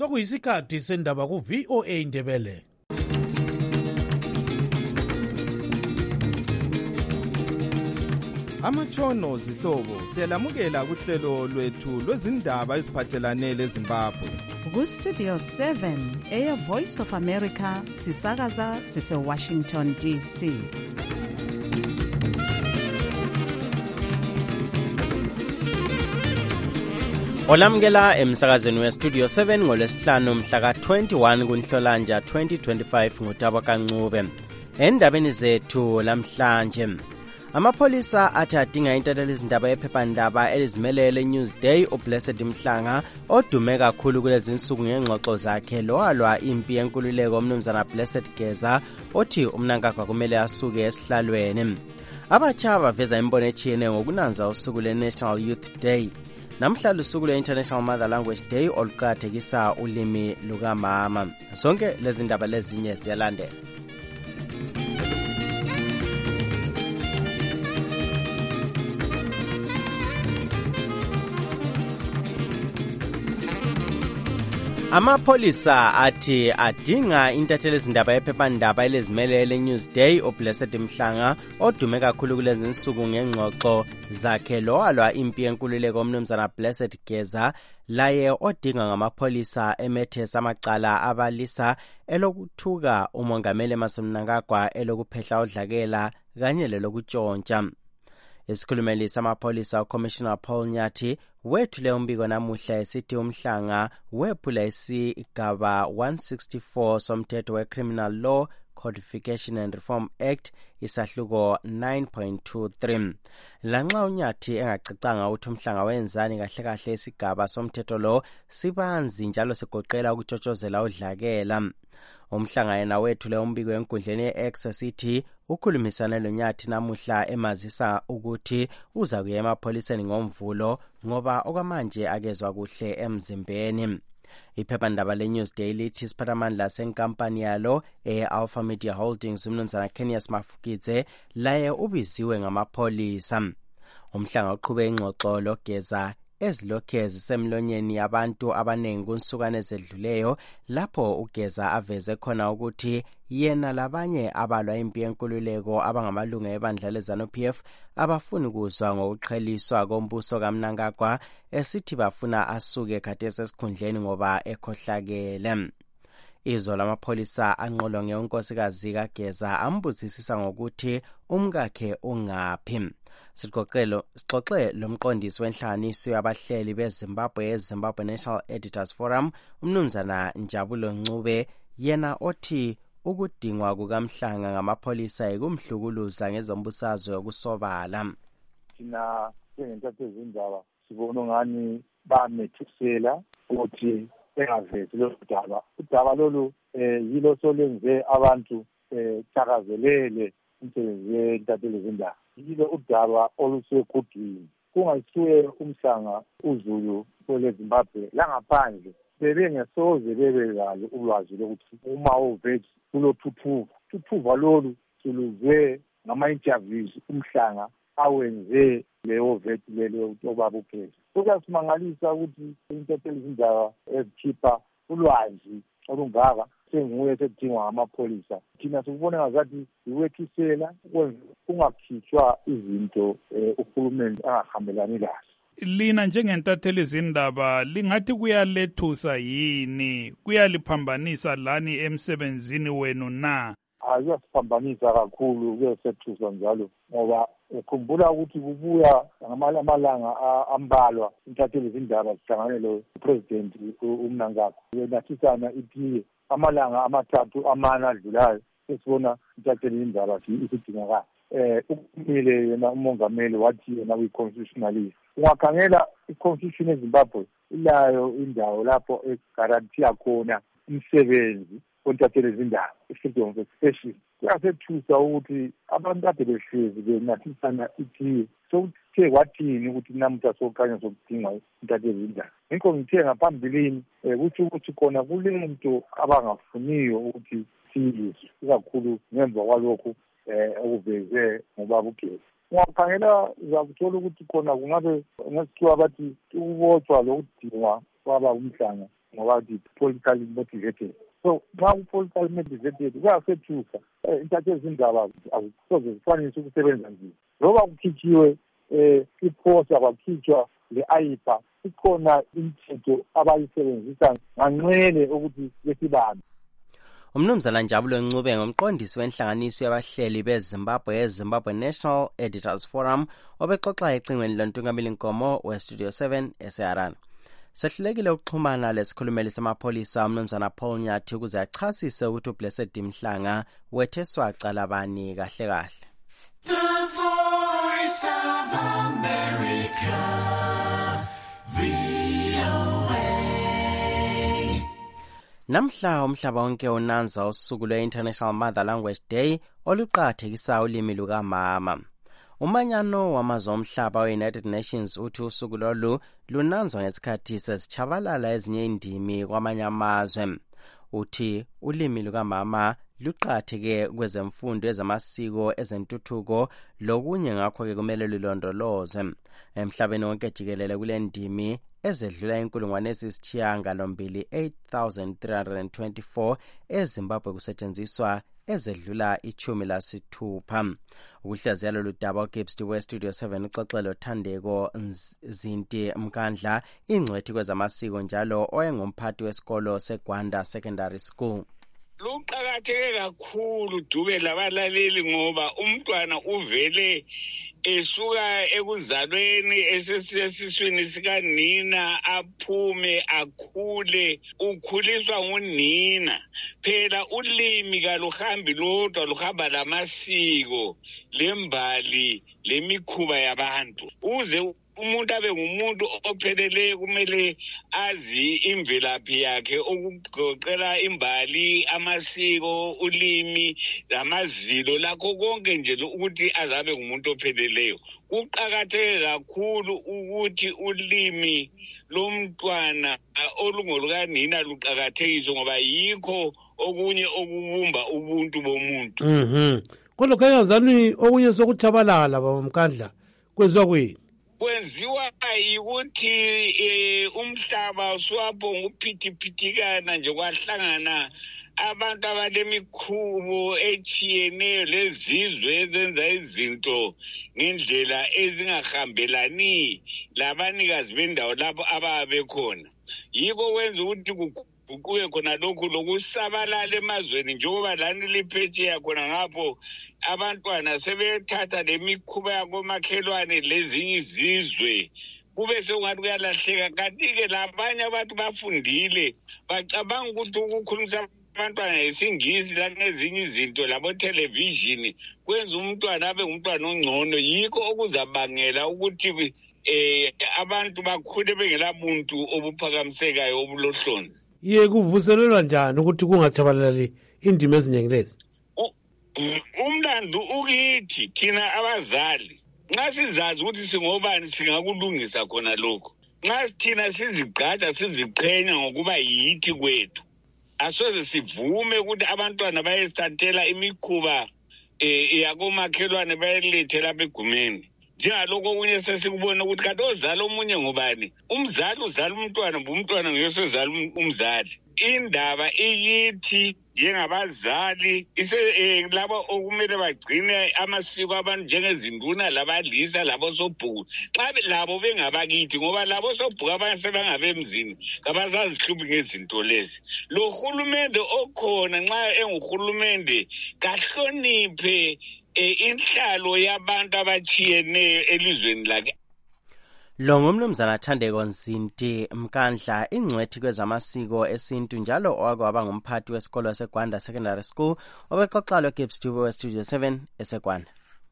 T: sokuyisikhathi sendaba ku-V O A Ndebele.
U: Amatshono zihlobo siyalamukela kuhlelo lwethu lwezindaba eziphathelane leZimbabwe.
V: Ku-Studio seven eya Voice of America sisakaza sise-Washington D C.
W: Olamukela emsakazweni we-Studio seven ngolwesihlanu mhla ka-twenty-one kuNhlolanja twenty twenty-five ngutaba kaNcube. Endabeni zethu lamhlanje, amapholisa athi adinga intatheli izindaba yephephandaba elizimelele Newsday uBlessed Mhlanga odume kakhulu kulezi nsuku ngengxoxo zakhe lowalwa impi yenkululeko umnumzana Blessed Geza othi umnankagwa kumele asuke esihlalweni. Abatsha baveza imbono etshiyeneyo ngokunanza usuku lwe-National Youth Day. Namhla lusuku lwe-International Mother Language Day oluqakathekisa ulimi lukamama. Zonke lezi ndaba lezinye siyalandela. Amapholisa athi adinga intatheli izindaba yephephandaba elizimelele Newsday uBlessed Mhlanga odume kakhulu kulezi nsuku ngengxoxo zakhe lowalwa impi yenkululeko umnumzana Blessed Geza laye odinga ngamapholisa emethe amacala abalisa elokuthuka umongameli Emmerson Mnangagwa elokuphehla udlakela kanye lelokutshontsha. Isikhulumeli samapholisa uCommissioner Paul Nyathi wethule umbiko namuhla esithi uMhlanga wephula isigaba one sixty-four somthetho we-Criminal Law Codification and Reform Act isahluko nine point two three. Lanxa uNyathi engacicanga ukuthi uMhlanga wenzani kahle kahle isigaba somthetho lo sibanzi njalo sigoqela ukutshotshozela udlakela. Umhlanga yena wethule umbiko enkundleni ye-X sithi ukhulumisana loNyathi namuhla emazisa ukuthi uza kuya emapholiseni ngomvulo ngoba okwamanje akezwa kuhle emzimbeni. Iphephandaba le-Newsday lithi isiphathamandla senkampani yalo e-Alpha Media Holdings umnumzana Kenias Mafukidze laye ubiziwe ngamapholisa. Umhlanga uqhube ingxoxo loGeza ezilokhe zisemlonyeni yabantu abanengi kunsukane ezedluleyo lapho uGeza aveze khona ukuthi yena labanye abalwa impi yenkululeko abangamalunga ebandla leZANU-P F abafuni kuzwa ngokuqheliswa kombuso kaMnangagwa esithi bafuna asuke khathesi esikhundleni ngoba ekhohlakele. Izo lamapholisa anqolonge unkosikazi kaGeza ambuzisisa ngokuthi umkakhe ungaphi. Sixoxelo sixoxe lomqondisi wenhlanganiso yabahleli beZimbabwe eZimbabwe National Editors Forum umnumzana Njabulo Ncube yena othi ukudingwa kukaMhlanga ngamapholisa ekumhlukuluza ngezombusazwe yokusobala.
X: Thina njengentatheli izindaba sibona ngani bamethusela ukuthi engavezi lo daba. Udaba lolu yilo solenze abantu thakazelele umsebenzi wentatheli izindaba. Yilo udaba olusekudwini. Kungasuye uMhlanga uZulu kweleZimbabwe langaphandle bebengesoze bebekalo ulwazi lokuthi uma uvethi kulothuthuva. Thuthuva lolu siluzwe ngama-interviews uMhlanga awenze leyo vethi lelo obaba uPhezi. Kuyasimangalisa ukuthi intatheli izindaba ezikhipha ulwazi olungaka senguye sekudingwa ngamapholisa. Thina sikubona ngazathi iwethisela kungakhitshwa izinto uhulumeni angahambelani lazo.
H: Lina njengentatheli izindaba lingathi kuyalethusa yini, kuyaliphambanisa lani emsebenzini wenu na?
X: Ayasiphambanisa kakhulu, kuyasethusa njalo ngoba ukhumbula ukuthi kubuya ngamalanga ambalwa intatheli izindaba zihlangane lo president uMnangagwa yenathisana itiye amalanga amathathu amane adlulayo esibona intatheli izindaba isidingakala. Eh ukumile yena umongameli wathi yena uyi-constitutionalist. Ungakhangela i-constitution eZimbabwe ilayo indawo lapho egarantiya khona umsebenzi kontatheli izindaba, freedom of expression. Kuyasethusa ukuthi abantu kade behlezi benathisana itiye sokuthe kwathini ukuthi namuhla sokukhanya sokudinga intatheli izindaba. Ngikho ngithe ngaphambilini ukuthi ukuthi khona kule nto abangafuniyo ukuthi siyizwe ikakhulu ngemva kwalokhu okuveze ngobaba uGeza. Ungakhangela uzakuthola ukuthi khona kungabe ngesikhiwa bathi ukubotshwa lokudingwa kwaba uMhlanga ngoba politically motivated. So nxa u-politically motivated kuyasethusa intatheli zindaba azisoze zifanise ukusebenza nzima. Loba kukhitshiwe um iphosa kwakhitshwa le-ayipa, ikhona imithetho abayisebenzisa nganxele ukuthi besibambe.
W: Umnumzana Njabulo Ncube ngumqondisi wenhlanganiso yabahleli beZimbabwe yeZimbabwe National Editors Forum obexoxa ecingweni lontungameli Nkomo weStudio seven eseHarare. Sehlulekile ukuxhumana lesikhulumeli samapholisa umnumzana Paul Nyathi ukuze achasise ukuthi uBlessed Mhlanga wetheswa cala bani kahle kahle.
F: The Voice of America, V O A.
W: Namhla umhlaba wonke unanza usuku lwe-International Mother Language Day oluqakathekisa ulimi lukamama. Umanyano wamazwe omhlaba we-United Nations uthi usuku lolu lunanzwa ngesikhathi sesitshabalala ezinye indimi kwamanye amazwe. Uthi ulimi lukamama luqakatheke kwezemfundo ezamasiko ezentuthuko lokunye ngakho-ke kumele lulondolozwe. Emhlabeni wonke jikelele kule ndimi ezedlula inkulungwane eziyisithiyagalombili eight thousand three hundred twenty-four eZimbabwe kusetshenziswa ezedlula ichumi lasithupha. Ukuhlaziya lolu daba uGibbs weStudio seven uxoxelo Thandeko Zinti Mkandla ingcwethi kwezamasiko njalo oyengumphathi wesikolo seGwanda Secondary School.
C: Luqakatheke kakhulu Dube labalaleli ngoba umntwana uvele esuka ekuzalweni esesiswini sikanina aphume akhule ukhuliswa ngunina. Phela ulimi kaluhambi lodwa luhamba lamasiko lembali lemikhuba yabantu. Uze umuntu abe ngumuntu ophelele kumele azi imvelaphi yakhe okugoqela imbali, amasiko, ulimi, amazilo lakho konke nje ukuthi azabe ngumuntu opheleleyo. Kuqakatheke kakhulu ukuthi ulimi lomntwana olungolukanina luqakathekiswe ngoba yikho okunye okubumba ubuntu bomuntu.
T: Mhm. Kodwa kayenzani okunye sokuchabalala baba Mkandla kwenziwa kweni?
C: Kwenziwa ukuthi eh, umhlaba swapho nguphithiphitikana nje kwahlangana abantu abalemikhubo echiyeneyo lezizwe ezenza izinto ngendlela ezingahambelani labanikazi bendawo lapho ababe khona. Yiko kwenza ukuthi kuguquke khona lokhu lokusabalala emazweni njengoba lani liphetsheya khona ngapho abantwana sebethatha lemikhuba yakomakhelwane lezinye izizwe kube sekungathi kuyalahleka. Kanti-ke labanye abantu bafundile bacabanga ukuthi ukukhulumisa abantwana ngesingisi langezinye izinto labo television kwenza umntwana abe ngumntwana ongcono. Yikho okuzabangela ukuthi eh abantu bakhule bengelabuntu obuphakamisekayo obulohlonzi.
T: Ye kuvuselelwa njani ukuthi kungachabalali indimi eziningi lezi?
C: Umlando ukithi thina abazali nxa sizazi ukuthi singobani singakulungisa khona lokho. Nxa thina sizigqaja siziqhenya ngokuba yithi kwethu asoze sivume ukuthi abantwana bayesithathela imikhuba eh yakomakhelwane bayelethe lapha egumeni. Njengalokho okunye sesikubona ukuthi kanti ozali omunye ngubani? Umzali uzala umntwana ngumntwana nguyosozala umzali. Indaba iyithi njengabazali ise eh, laba okumele bagcine amasiko abantu njengezinduna labalisa labo sobhuku xa labo bengabakithi ngoba labo sobhuku abanye sebangabemzini kabazazihluphi ngezinto lezi. Lo hulumende okhona nxa enguhulumende kahloniphe eh, inhlalo yabantu abachiyeneyo elizweni lakhe.
W: Lo ngumnumzana Thandeko Zinti Mkandla ingcwethi kwezamasiko esintu njalo owake waba ngumphathi wesikolo seGwanda Secondary School obexoxa loGibbs Dube weStudio seven eseGwanda.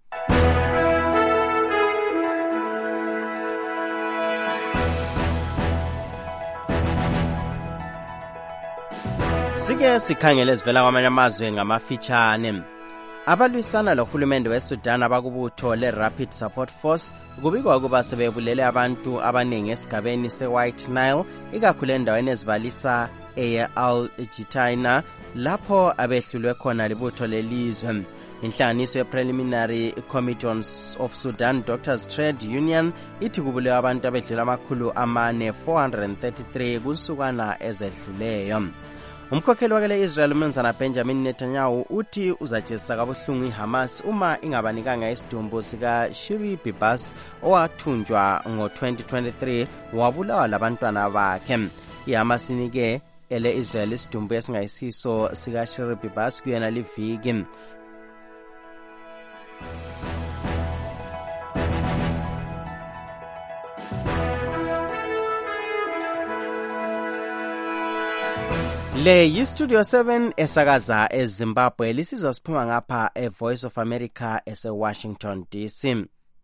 W: Sike sikhangele sivela kwamanye amazwe ngamafitshane. Abalwisana lohulumende weSudan abakubutho le-Rapid Support Force kubikwa ukuba sebebulele abantu abaningi esigabeni se-White Nile ikakhulu endaweni ezibalisa eye-Al-Jitaina lapho abehlulwe khona libutho lelizwe. inhlanganiso ye-Preliminary Committee of Sudan Doctors Trade Union ithi kubulewe abantu abedlula amakhulu amane four hundred thirty-three kunsukwana ezedluleyo. Umkhokheli wakele Israel umnumzana Benjamin Netanyahu uthi uzajezisa kabuhlungu iHamas uma ingabanikanga isidumbu sika Shiri Bibas owathunjwa ngo twenty twenty-three wabulawa labantwana bakhe. iHamas inike ele Israel isidumbu esingayisiso sika Shiri Bibas kuyena liviki. Le yi-Studio seven esakaza eZimbabwe lisizwa siphuma ngapha e-Voice of America ese-Washington D C.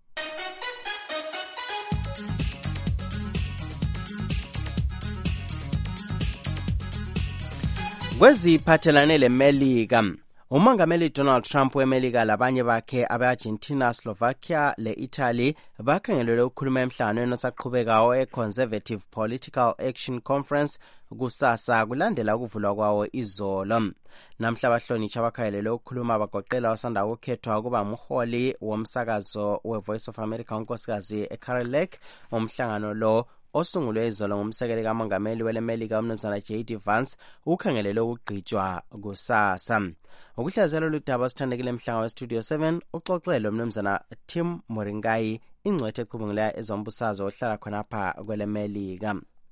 W: Kweziphathelane leMelika, umongameli Donald Trump weMelika labanye bakhe abe-Argentina, Slovakia le-Italy bakhangelelwe ukukhuluma emhlanganweni osaqhubekayo e-Conservative Political Action Conference kusasa kulandela ukuvulwa kwawo izolo. Namhla abahlonitshi abakhangelelwe ukukhuluma bagoqela osanda ukukhethwa kuba umholi womsakazo we-Voice of America unkosikazi eCarol Lake. Umhlangano lo osungulwe izolo ngumsekeli kamongameli weleMelika umnumzana J D Vance ukhangelelwe ukugqitshwa kusasa. Ukuhlazela ludaba sithandekile emhlanga we-Studio seven uxoxelo umnumzana Tim Moringai ingcwethe ecubungulayo ezombusazo ohlala khonapha kweleMelika.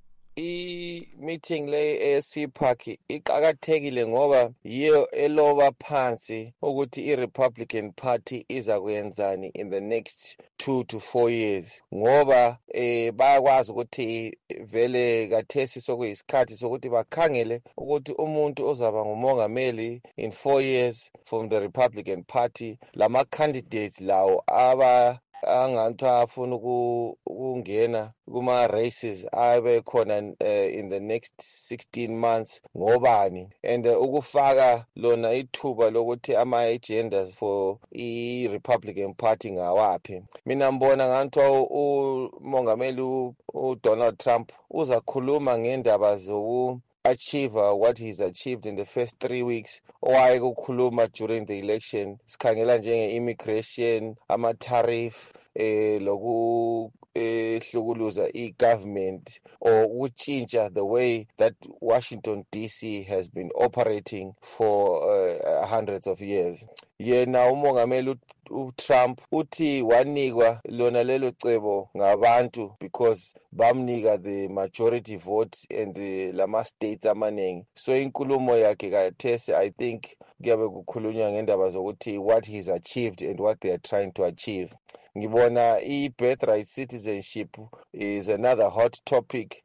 D: I-meeting le e-A S C Park iqakathekile ngoba yiyo eloba phansi ukuthi i-Republican Party iza kuyenzani in the next two to four years ngoba eh bayakwazi ukuthi vele kathesi sokuyisikhathi sokuthi bakhangele ukuthi umuntu ozaba ngumongameli in four years from the Republican Party lama candidates lawo aba angathi afuna ukungena kuma races abe khona uh, in the next sixteen months ngobani and uh, ukufaka lona ithuba lokuthi ama agendas for i Republican Party ngawaphi. Mina mbona ngathi umongameli u Donald Trump uzakhuluma ngendaba zoku achieve uh, what he's achieved in the first three weeks owaye kukhuluma during the election sikhangela njenge immigration ama tariff eh loku ehlukuluza i-government or ukutshintsha the way that Washington D C has been operating for uh, hundreds of years. Yena umongameli uTrump uthi wanikwa lona lelo cebo ngabantu because bamnika the majority vote and the lama states amaningi. So inkulumo yakhe kathese I think kuyabe kukhulunywa ngendaba zokuthi what he's achieved and what they are trying to achieve. Ngibona i-birthright citizenship is another hot topic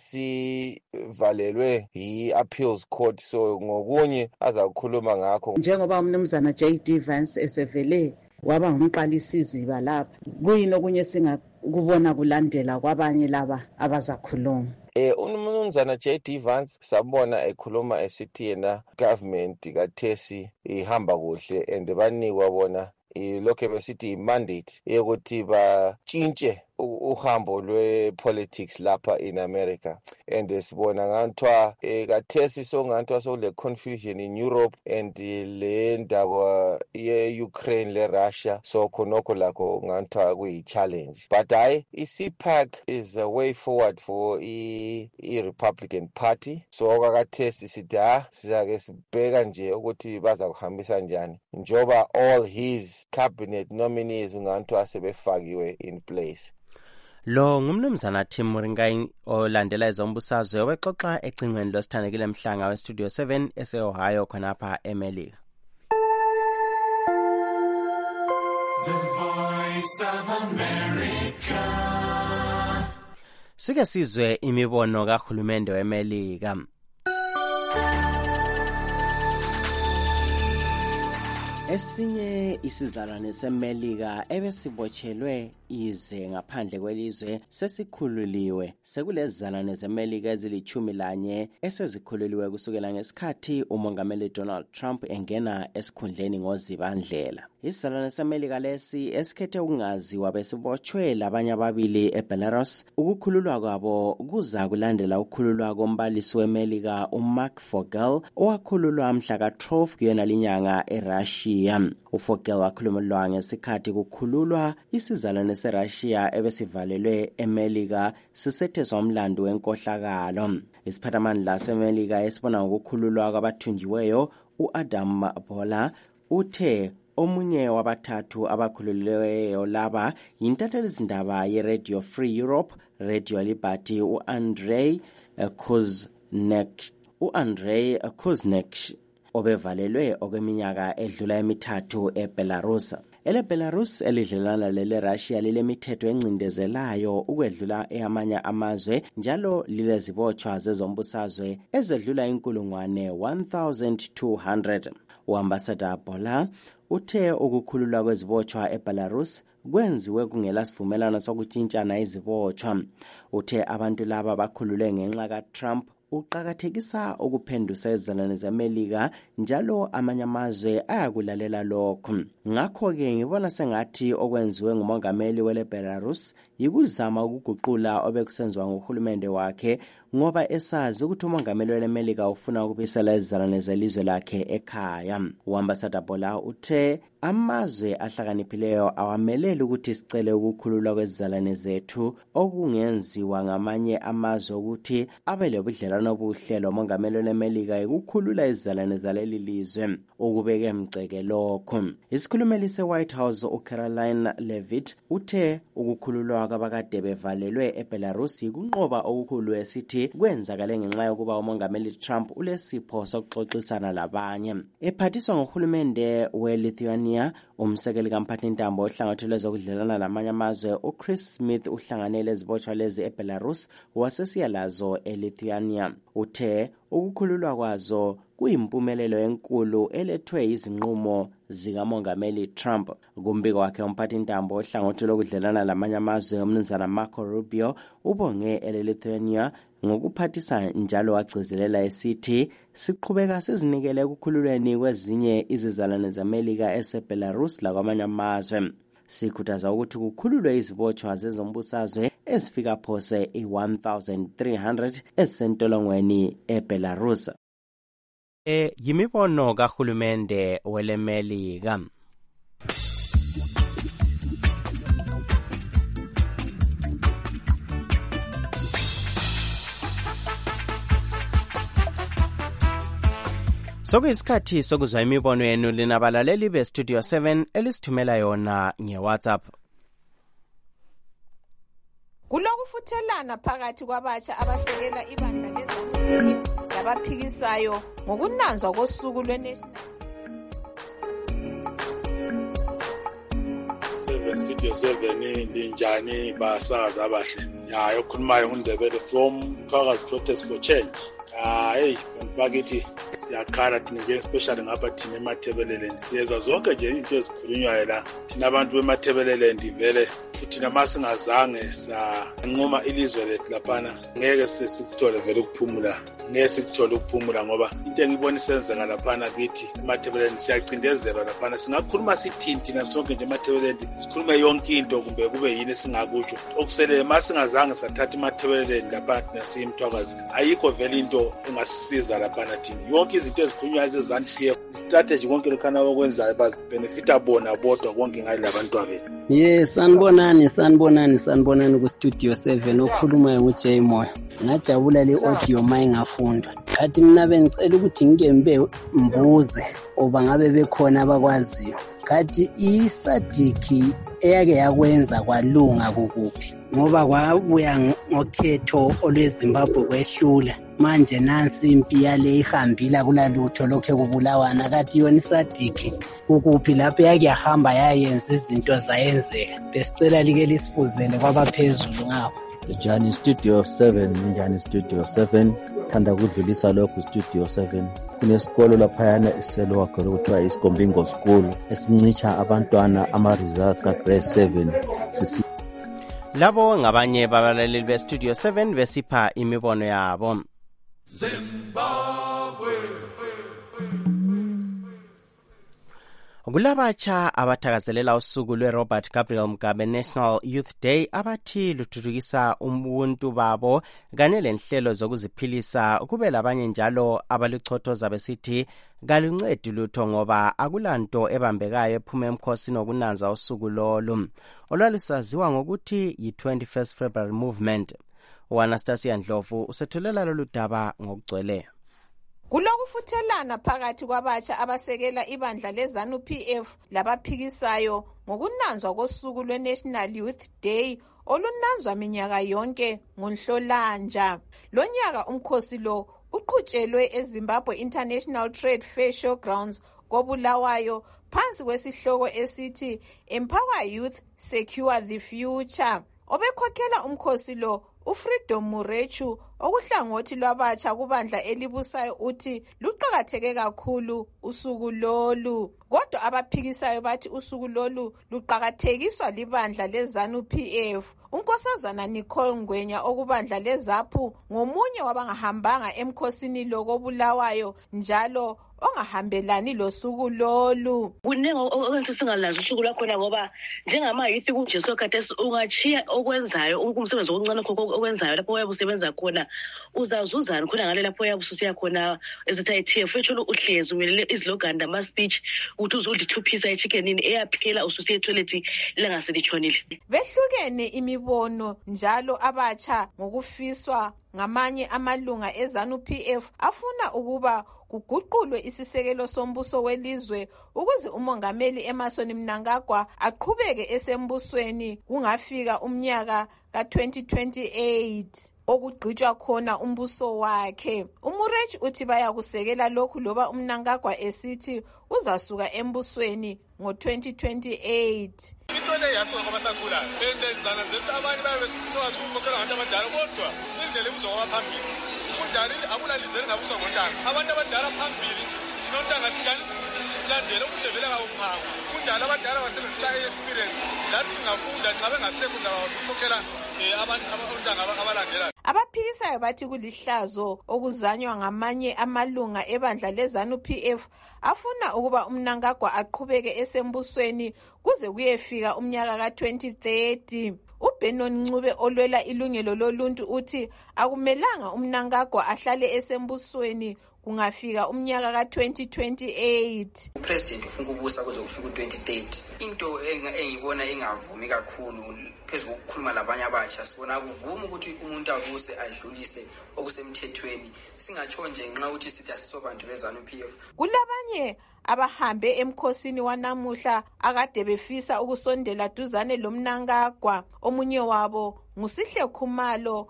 D: esivalelwe yi-appeals court, so ngokunye azakukhuluma ngakho.
V: Njengoba umnumzana J D Vance esevele waba ngumqalisiziba lapha, kuyini okunye singakubona kulandela kwabanye laba abazakhuluma?
D: Eh umnumzana J D Vance sabona ekhuluma esithi yena government kathesi ihamba kuhle and banikwa bona ilokho besithi mandate yokuthi batshintshe uhambo lwe-politics lapha in America. And sibona ngantwa kathesi songantwa so le confusion in Europe and le ndaba ye-Ukraine le-Russia, so khonokho lakho ngantwa kuyi-challenge. But I, i-C PAC is a way forward for i-Republican Party. So kwakathesi sithi ha sizake sibheka nje ukuthi baza kuhambisa njani njoba all his cabinet nominees ngantwa sebefakiwe in place.
W: Lo ngumnumzana Tim Moringai olandela ezombusazwe wexoxa ecingweni losithandekile emhlanga we-Studio seven ese-Ohio khonapha eMelika. The Voice of America. Sike sizwe imibono kahulumende weMelika. Esinye isizalwane seMelika ebesibotshelwe ize ngaphandle kwelizwe sesikhululiwe. Sekulezizalwane zeMelika ezilichumi lanye esezikhululiwe kusukela ngesikhathi umongameli Donald Trump engena esikhundleni ngozibandlela. Isizalwane seMelika lesi esikhethe ukungaziwa besibotshwe labanye ababili eBelarus. Ukukhululwa kwabo kuza kulandela ukukhululwa kombalisi weMelika uMark Vogel owakhululwa mhla ka twelve kuyona linyanga eRussia. uFogel wakhuluma ngesikhathi kukhululwa isizalwane seRussia ebesivalelwe eMelika sisetheswa umlando wenkohlakalo. Isiphathamandla seMelika esibona ngokukhululwa kwabathunjiweyo uAdam Bola uthe omunye wabathathu abakhululiweyo laba yintathelizindaba yeRadio Free Europe, Radio Liberty uAndrei Kuznek uAndrei Kuznek obevalelwe okweminyaka edlula emithathu eBelarus. Ele Belarus elidlelana lele Russia lile mithetho encindezelayo ukwedlula eyamanye amazwe njalo lile zibotshwa zezombusazwe ezedlula inkulungwane one thousand two hundred. uAmbassador Bola uthe ukukhululwa kwezibotshwa eBelarus kwenziwe kungela sivumelano sokutshintshana izibotshwa. Uthe abantu laba bakhululwe ngenxa kaTrump uqakathekisa ukuphendusa izizalwane zeMelika njalo amanye amazwe ayakulalela lokho. Ngakho-ke ngibona sengathi okwenziwe ngumongameli wele Belarus yikuzama ukuguqula obekusenziwa nguhulumende wakhe ngoba esazi ukuthi umongameli wele Melika ufuna ukubisela izizalwane zelizwe lakhe ekhaya. uAmbassador Bola uthe amazwe ahlakaniphileyo awameleli ukuthi sicele ukukhululwa kwezizalwane zethu okungenziwa ngamanye amazwe ukuthi abe lobudlelwano obuhle lomongameli wele Melika ukukhulula izizalwane zaleli lizwe ukubeke emgceke lokho. Isikhulumeli se-White House uCaroline Leavitt uthe ukukhululwa kwabakade bevalelwe eBelarus kunqoba okukhulu esithi kwenzakale ngenxa yokuba umongameli Trump ulesipho sokuxoxisana labanye. Ephathiswa ngohulumende weLithuania, umsekeli kamphathintambo ohlangothele lwezokudlelana namanye amazwe uChris Smith uhlanganele ezibotshwa lezi eBelarus wasesiya lazo eLithuania. Uthe ukukhululwa kwazo kuyimpumelelo enkulu elethwe izinqumo zikamongameli Trump. Kumbiko wakhe umphathintambo ohlangothele lokudlelana lamanye amazwe umnumzana Marco Rubio ubonge eLithuania ngokuphathisa njalo wagcizelela esithi siqhubeka sizinikele ekukhululweni kwezinye izizalwane zeMelika eseBelarus lakwamanye amazwe. Sikhuthaza ukuthi kukhululwe izibotshwa zezombusazwe ezifika phose i-one thousand three hundred esentolongweni eBelarus. E yimibono kahulumende wele Melika. Sokuyisikhathi sokuzwa imibono yenu linabalaleli beStudio seven elisithumela yona ngeWhatsApp.
E: Kulokufuthelana phakathi kwabatsha abasekela ibandla lezakhamizi labaphikisayo ngokunanzwa kosuku lweNational
J: seven Studio seven linjani basaza abahle. Ya yokhulumayo uNdebele from Phakathi Protest for Change. Ah hey bakithi siyakhala thina nje especially ngapha thina eMathebelele siyezwa zonke nje izinto ezikhulunywayo la thina abantu beMathebelele vele futhi namasingazange sanquma ilizwe lethu laphana ngeke sesikuthole vele ukuphumula ngeke sikuthole ukuphumula ngoba into engibona isenzeka laphana kithi eMathebelele siyacindezelwa laphana singakhuluma sithini thina sonke nje eMathebelele sikhuluma yonke into kumbe kube yini singakutsho okusele masingazange sathatha eMathebelele lapha thina siyimthwakazi ayikho vele into engasisiza laphana thina yonke izinto ezikhulunywa ezezanti strategy konke lokhana okwenzayo babenefita bona bodwa konke ngale labantu abethu.
K: Yes, sanibonani sanibonani sanibonani ku Studio seven okhulumayo nguJay Moyo. Ngajabula le audio mayingafundwa. Kathi mina bengicela ukuthi ngikembe mbuze oba ngabe bekhona abakwaziyo. Kathi isadiki eyake yakwenza kwalunga kukuphi ngoba kwabuya ngokhetho olweZimbabwe kwehlula manje nansi impi yale ihambila kulalutho lokho kubulawana kathi yona isadiki ukuphi lapho yake yahamba yayenza izinto zayenzeka besicela like lisifuzele kwabaphezulu ngabo.
L: Njani Studio seven njani Studio seven thanda kudlulisa lokho Studio seven kunesikolo laphayana iselo wakho lokuthiwa iSkombingo School esincicha abantwana ama results ka grade seven sisi
W: labo ngabanye babalaleli beStudio seven besipha imibono yabo.
F: Zimbabwe
W: Kulabatsha abathakazelela usuku lwe-Robert Gabriel Mugabe National Youth Day abathi luthuthukisa ubuntu babo kanye lenhlelo zokuziphilisa, kube labanye njalo abaluchothoza besithi kaluncedi lutho ngoba akulanto ebambekayo ephuma emkhosini wokunanza usuku lolu olwalusaziwa ngokuthi yi-twenty-first February Movement. U-Anastasia Ndlovu usethulela lolu daba ngokugcweleyo.
E: Kulokufuthelana phakathi kwabatsha abasekela ibandla leZANU P F labaphikisayo ngokunanzwa kosuku lwe-National Youth Day olunanzwa minyaka yonke ngoNhlolanja. Lonyaka umkhosi lo uqhutshelwe eZimbabwe International Trade Fair Showgrounds koBulawayo phansi kwesihloko esithi Empower Youth, Secure the Future. Obekhokhela umkhosi lo uFreedom Murechu okuhlangothi lwabatsha kubandla elibusayo uthi luqhakatheke kakhulu usuku lolu. Kodwa abaphikisayo bathi usuku lolu luqhakathekiswa libandla leZANU P F. Unkosazana Nicole Ngwenya okubandla leZAPU ngomunye wabangahambanga emkhosini lo koBulawayo njalo ongahambelani losuku lolu.
B: Kuningi okwenza singalazi usuku lakhona ngoba njengama youth kunjeso khathesi ungachiya okwenzayo umsebenzi okuncane khokho okwenzayo lapho uyabe usebenza khona uzazuzana khona ngale lapho uyabe ususiya khona ezitha I T F etsho uhlezi umelele iziloganda ama speech uthi uzudla two piece chicken ini eyaphela ususiya etoilet langaselitshonile.
E: Behlukene imibono njalo abatsha ngokufiswa ngamanye amalunga eZANU P F afuna ukuba kuguqulwe isisekelo sombuso welizwe ukuze umongameli Emmerson Mnangagwa aqhubeke esembusweni kungafika umnyaka ka twenty twenty-eight okugqitshwa khona umbuso wakhe. Umurechi uthi bayakusekela lokhu loba uMnangagwa esithi uzasuka embusweni ngo twenty twenty-eight.
G: Into le yaso ngoba sakhula benzana zethu abantu baye besithola ukukhokhela abantu abadala kodwa indlela ebuzoba phambili kunjani akulalizele ngabuso ngontanga abantu abadala phambili sinontanga singani silandele ukudevela ngawuphawu kunjani abadala basebenzisa experience lathi singafunda xa bengasekho uzabakhokhela abantu abontanga abalandela.
E: Abaphikisayo bathi kulihlazo okuzanywa ngamanye amalunga ebandla leZANU P F afuna ukuba uMnangagwa aqhubeke esembusweni kuze kuyefika umnyaka ka twenty thirty. uBenon Ncube olwela ilungelo loluntu uthi akumelanga uMnangagwa ahlale esembusweni kungafika umnyaka ka twenty twenty-eight.
M: President ufuna ukubusa kuze kufika u twenty thirty. Into engiyibona ingavumi kakhulu phezulu ukukhuluma labanye abatsha sibona kuvuma ukuthi umuntu abuse adlulise okusemthethweni singachonje nxa uthi sithi asisobantu beZANU P F.
E: Kulabanye abahambe emkhosini wanamuhla akade befisa ukusondela duzane loMnangagwa. Omunye wabo nguSihle Khumalo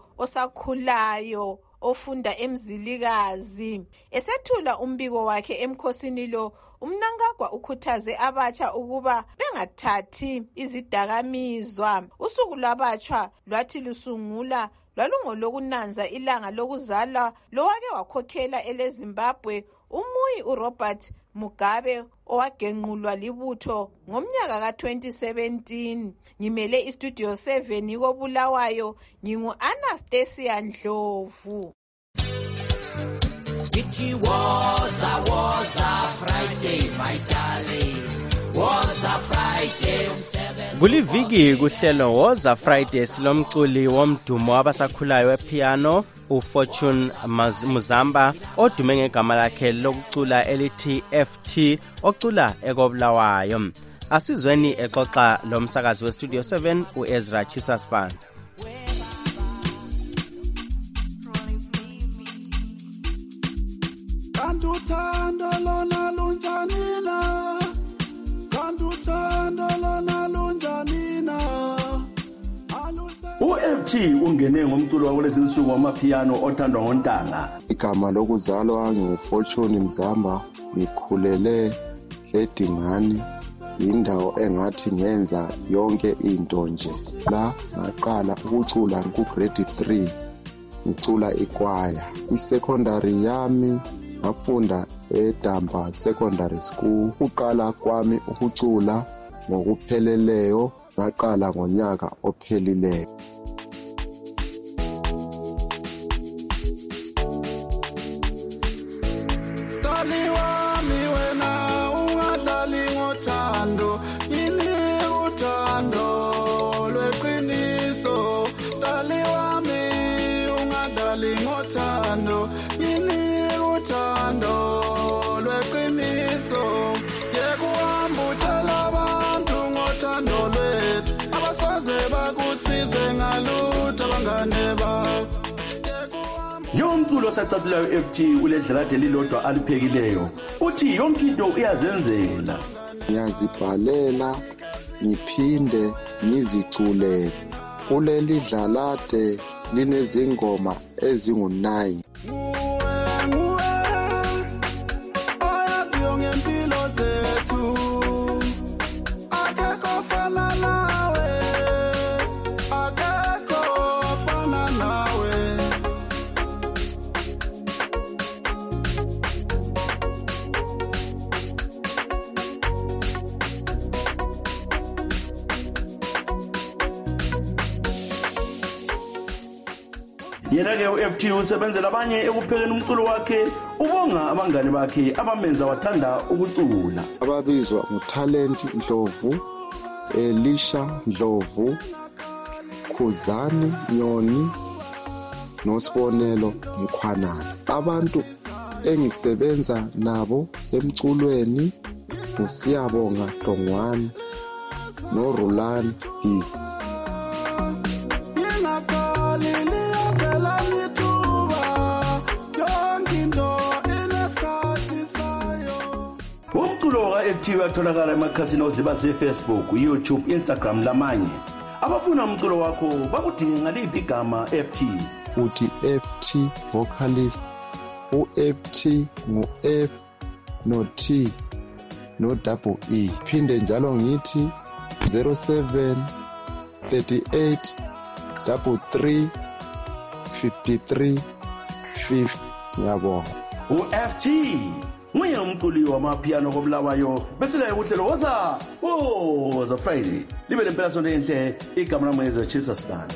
E: osakhulayo ofunda eMzilikazi. Esethula umbiko wakhe emkhosini lo, uMnangagwa ukhuthaze abatsha ukuba bengathathi izidakamizwa. Usuku lwabatsha lwathi lusungula lwalungolokunanza ilanga lokuzalwa lowake wakhokhela eleZimbabwe umuyi uRobert Mugabe owagenqulwa libutho ngomnyaka ka twenty seventeen. Ngimele istudio seven koBulawayo, ngingu Anastasia Ndlovu.
F: It was a was a Friday, my darling. Was a Friday umsebenzi.
W: Kuliviki kuhlelo Woza Friday silomculi womdumo abasakhulayo wepiano uFortune Muzamba odume ngegama lakhe lokucula elithi F T ocula ekobulawayo. Asizweni exoxa lomsakazi westudio seven uEzra Chisaspan.
N: Kanduthando lona lunjanina Kanduthando lona lunjanina
Y: U-F T ungene ngomculo wakulezi insuku wamapiano othandwa ngontanga.
Z: Igama lokuzalwa nguFortune Mzamba, ngikhulele eDingani, indawo engathi ngenza yonke into nje. La ngaqala ukucula ku-grade three, ngicula ikwaya. I-secondary yami ngafunda eDamba Secondary School. Uqala kwami ukucula ngokupheleleyo ngaqala ngonyaka ophelileyo.
N: Dali wami wena ungadlali ngothando. nginika uthando lweqiniso yekuhamba utshela abantu ngothando lwethu abasaze bakusize ngalutho abangane bakho.
Y: Njengomculo osacaphileyo u-F T uledla kade lilodwa aliphekileyo uthi yonke into uyazenzela.
Z: Ngiyazibhalela ngiphinde ngiziculele kuleli dlalade linezingoma ezingu-nine.
Y: Yena-ke u-F T usebenzela abanye ekuphekeni umculo wakhe ubonga abangane bakhe abamenza wathanda ukucula.
Z: Ababizwa nguTalent Ndlovu, Elisha Ndlovu, Khuzani Nyoni noSibonelo Mkhwanana. Abantu engisebenza nabo emculweni uSiyabonga Dongwane noRulani Beats.
Y: Umculo ka-F T uyatholakala emakhasini ozilibazisa e-Facebook, YouTube, Instagram lamanye. Abafuna umculo wakho bakudinga ngaliphi igama F T?
Z: Uthi F T vocalist, u-F T ngu-F no T no double E. Phinde njalo ngithi zero seven thirty-eight double three fifty-three fifty. Ngiyabonga.
Y: U-F T nguye umculi wamapiano kobulawayo bese la uhlelo woza woza Friday libe lempela sonto enhle igama lami ngeze Jesus Band.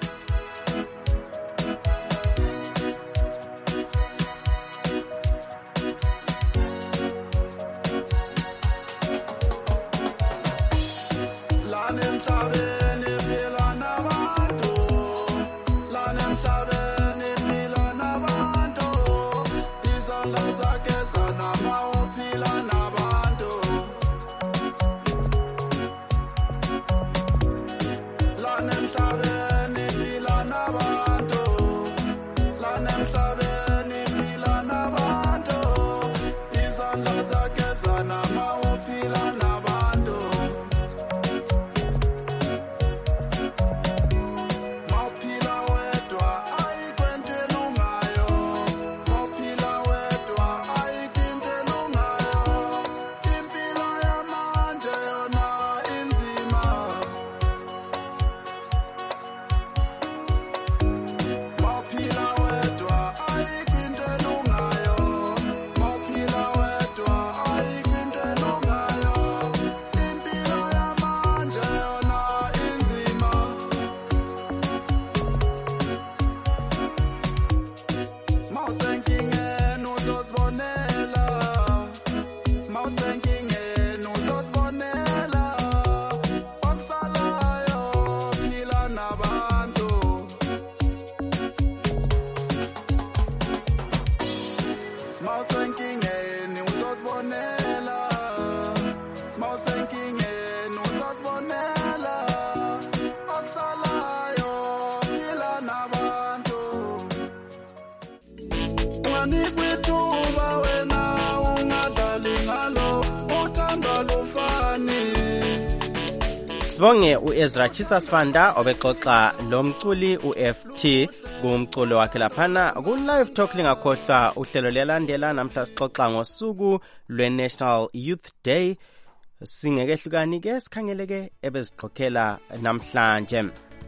W: Sibonge uEzra Chisasfanda obexoxa lomculi uF T kumculo wakhe laphana ku live talk. Lingakhohlwa uhlelo liyalandela namhla sixoxa ngosuku lweNational Youth Day. Singekehlukani ke sikhangeleke ebeziqokhela namhlanje.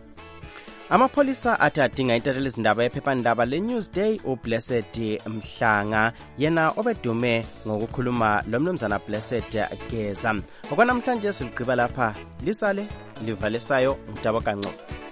W: Amapholisa athi adinga intatheli izindaba ephephandaba leNewsday uBlessed Mhlanga yena obedume ngokukhuluma lomnumzana Blessed Geza. Okwanamhlanje siligqiba lapha lisale livalesayo ngidaba kanco.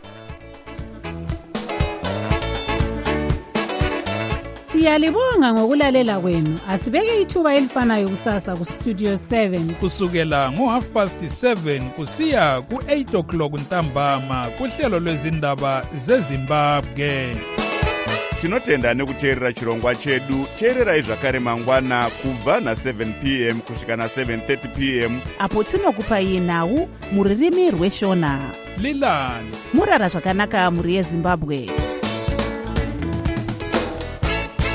I: Siyalibonga ngokulalela kwenu. Asibeke ithuba elifanayo kusasa ku Studio seven
H: kusukela ngo half past seven kusiya ku eight o'clock ntambama kuhlelo lwezindaba zeZimbabwe.
A: tinotenda nekuteerera chirongwa chedu. Teererai zvakare mangwana kubva na-seven p m kusvika na-seven thirty p m
O: apo tinokupai nhau mururimi rweshona.
P: Lilani
O: murara zvakanaka muri yeZimbabwe.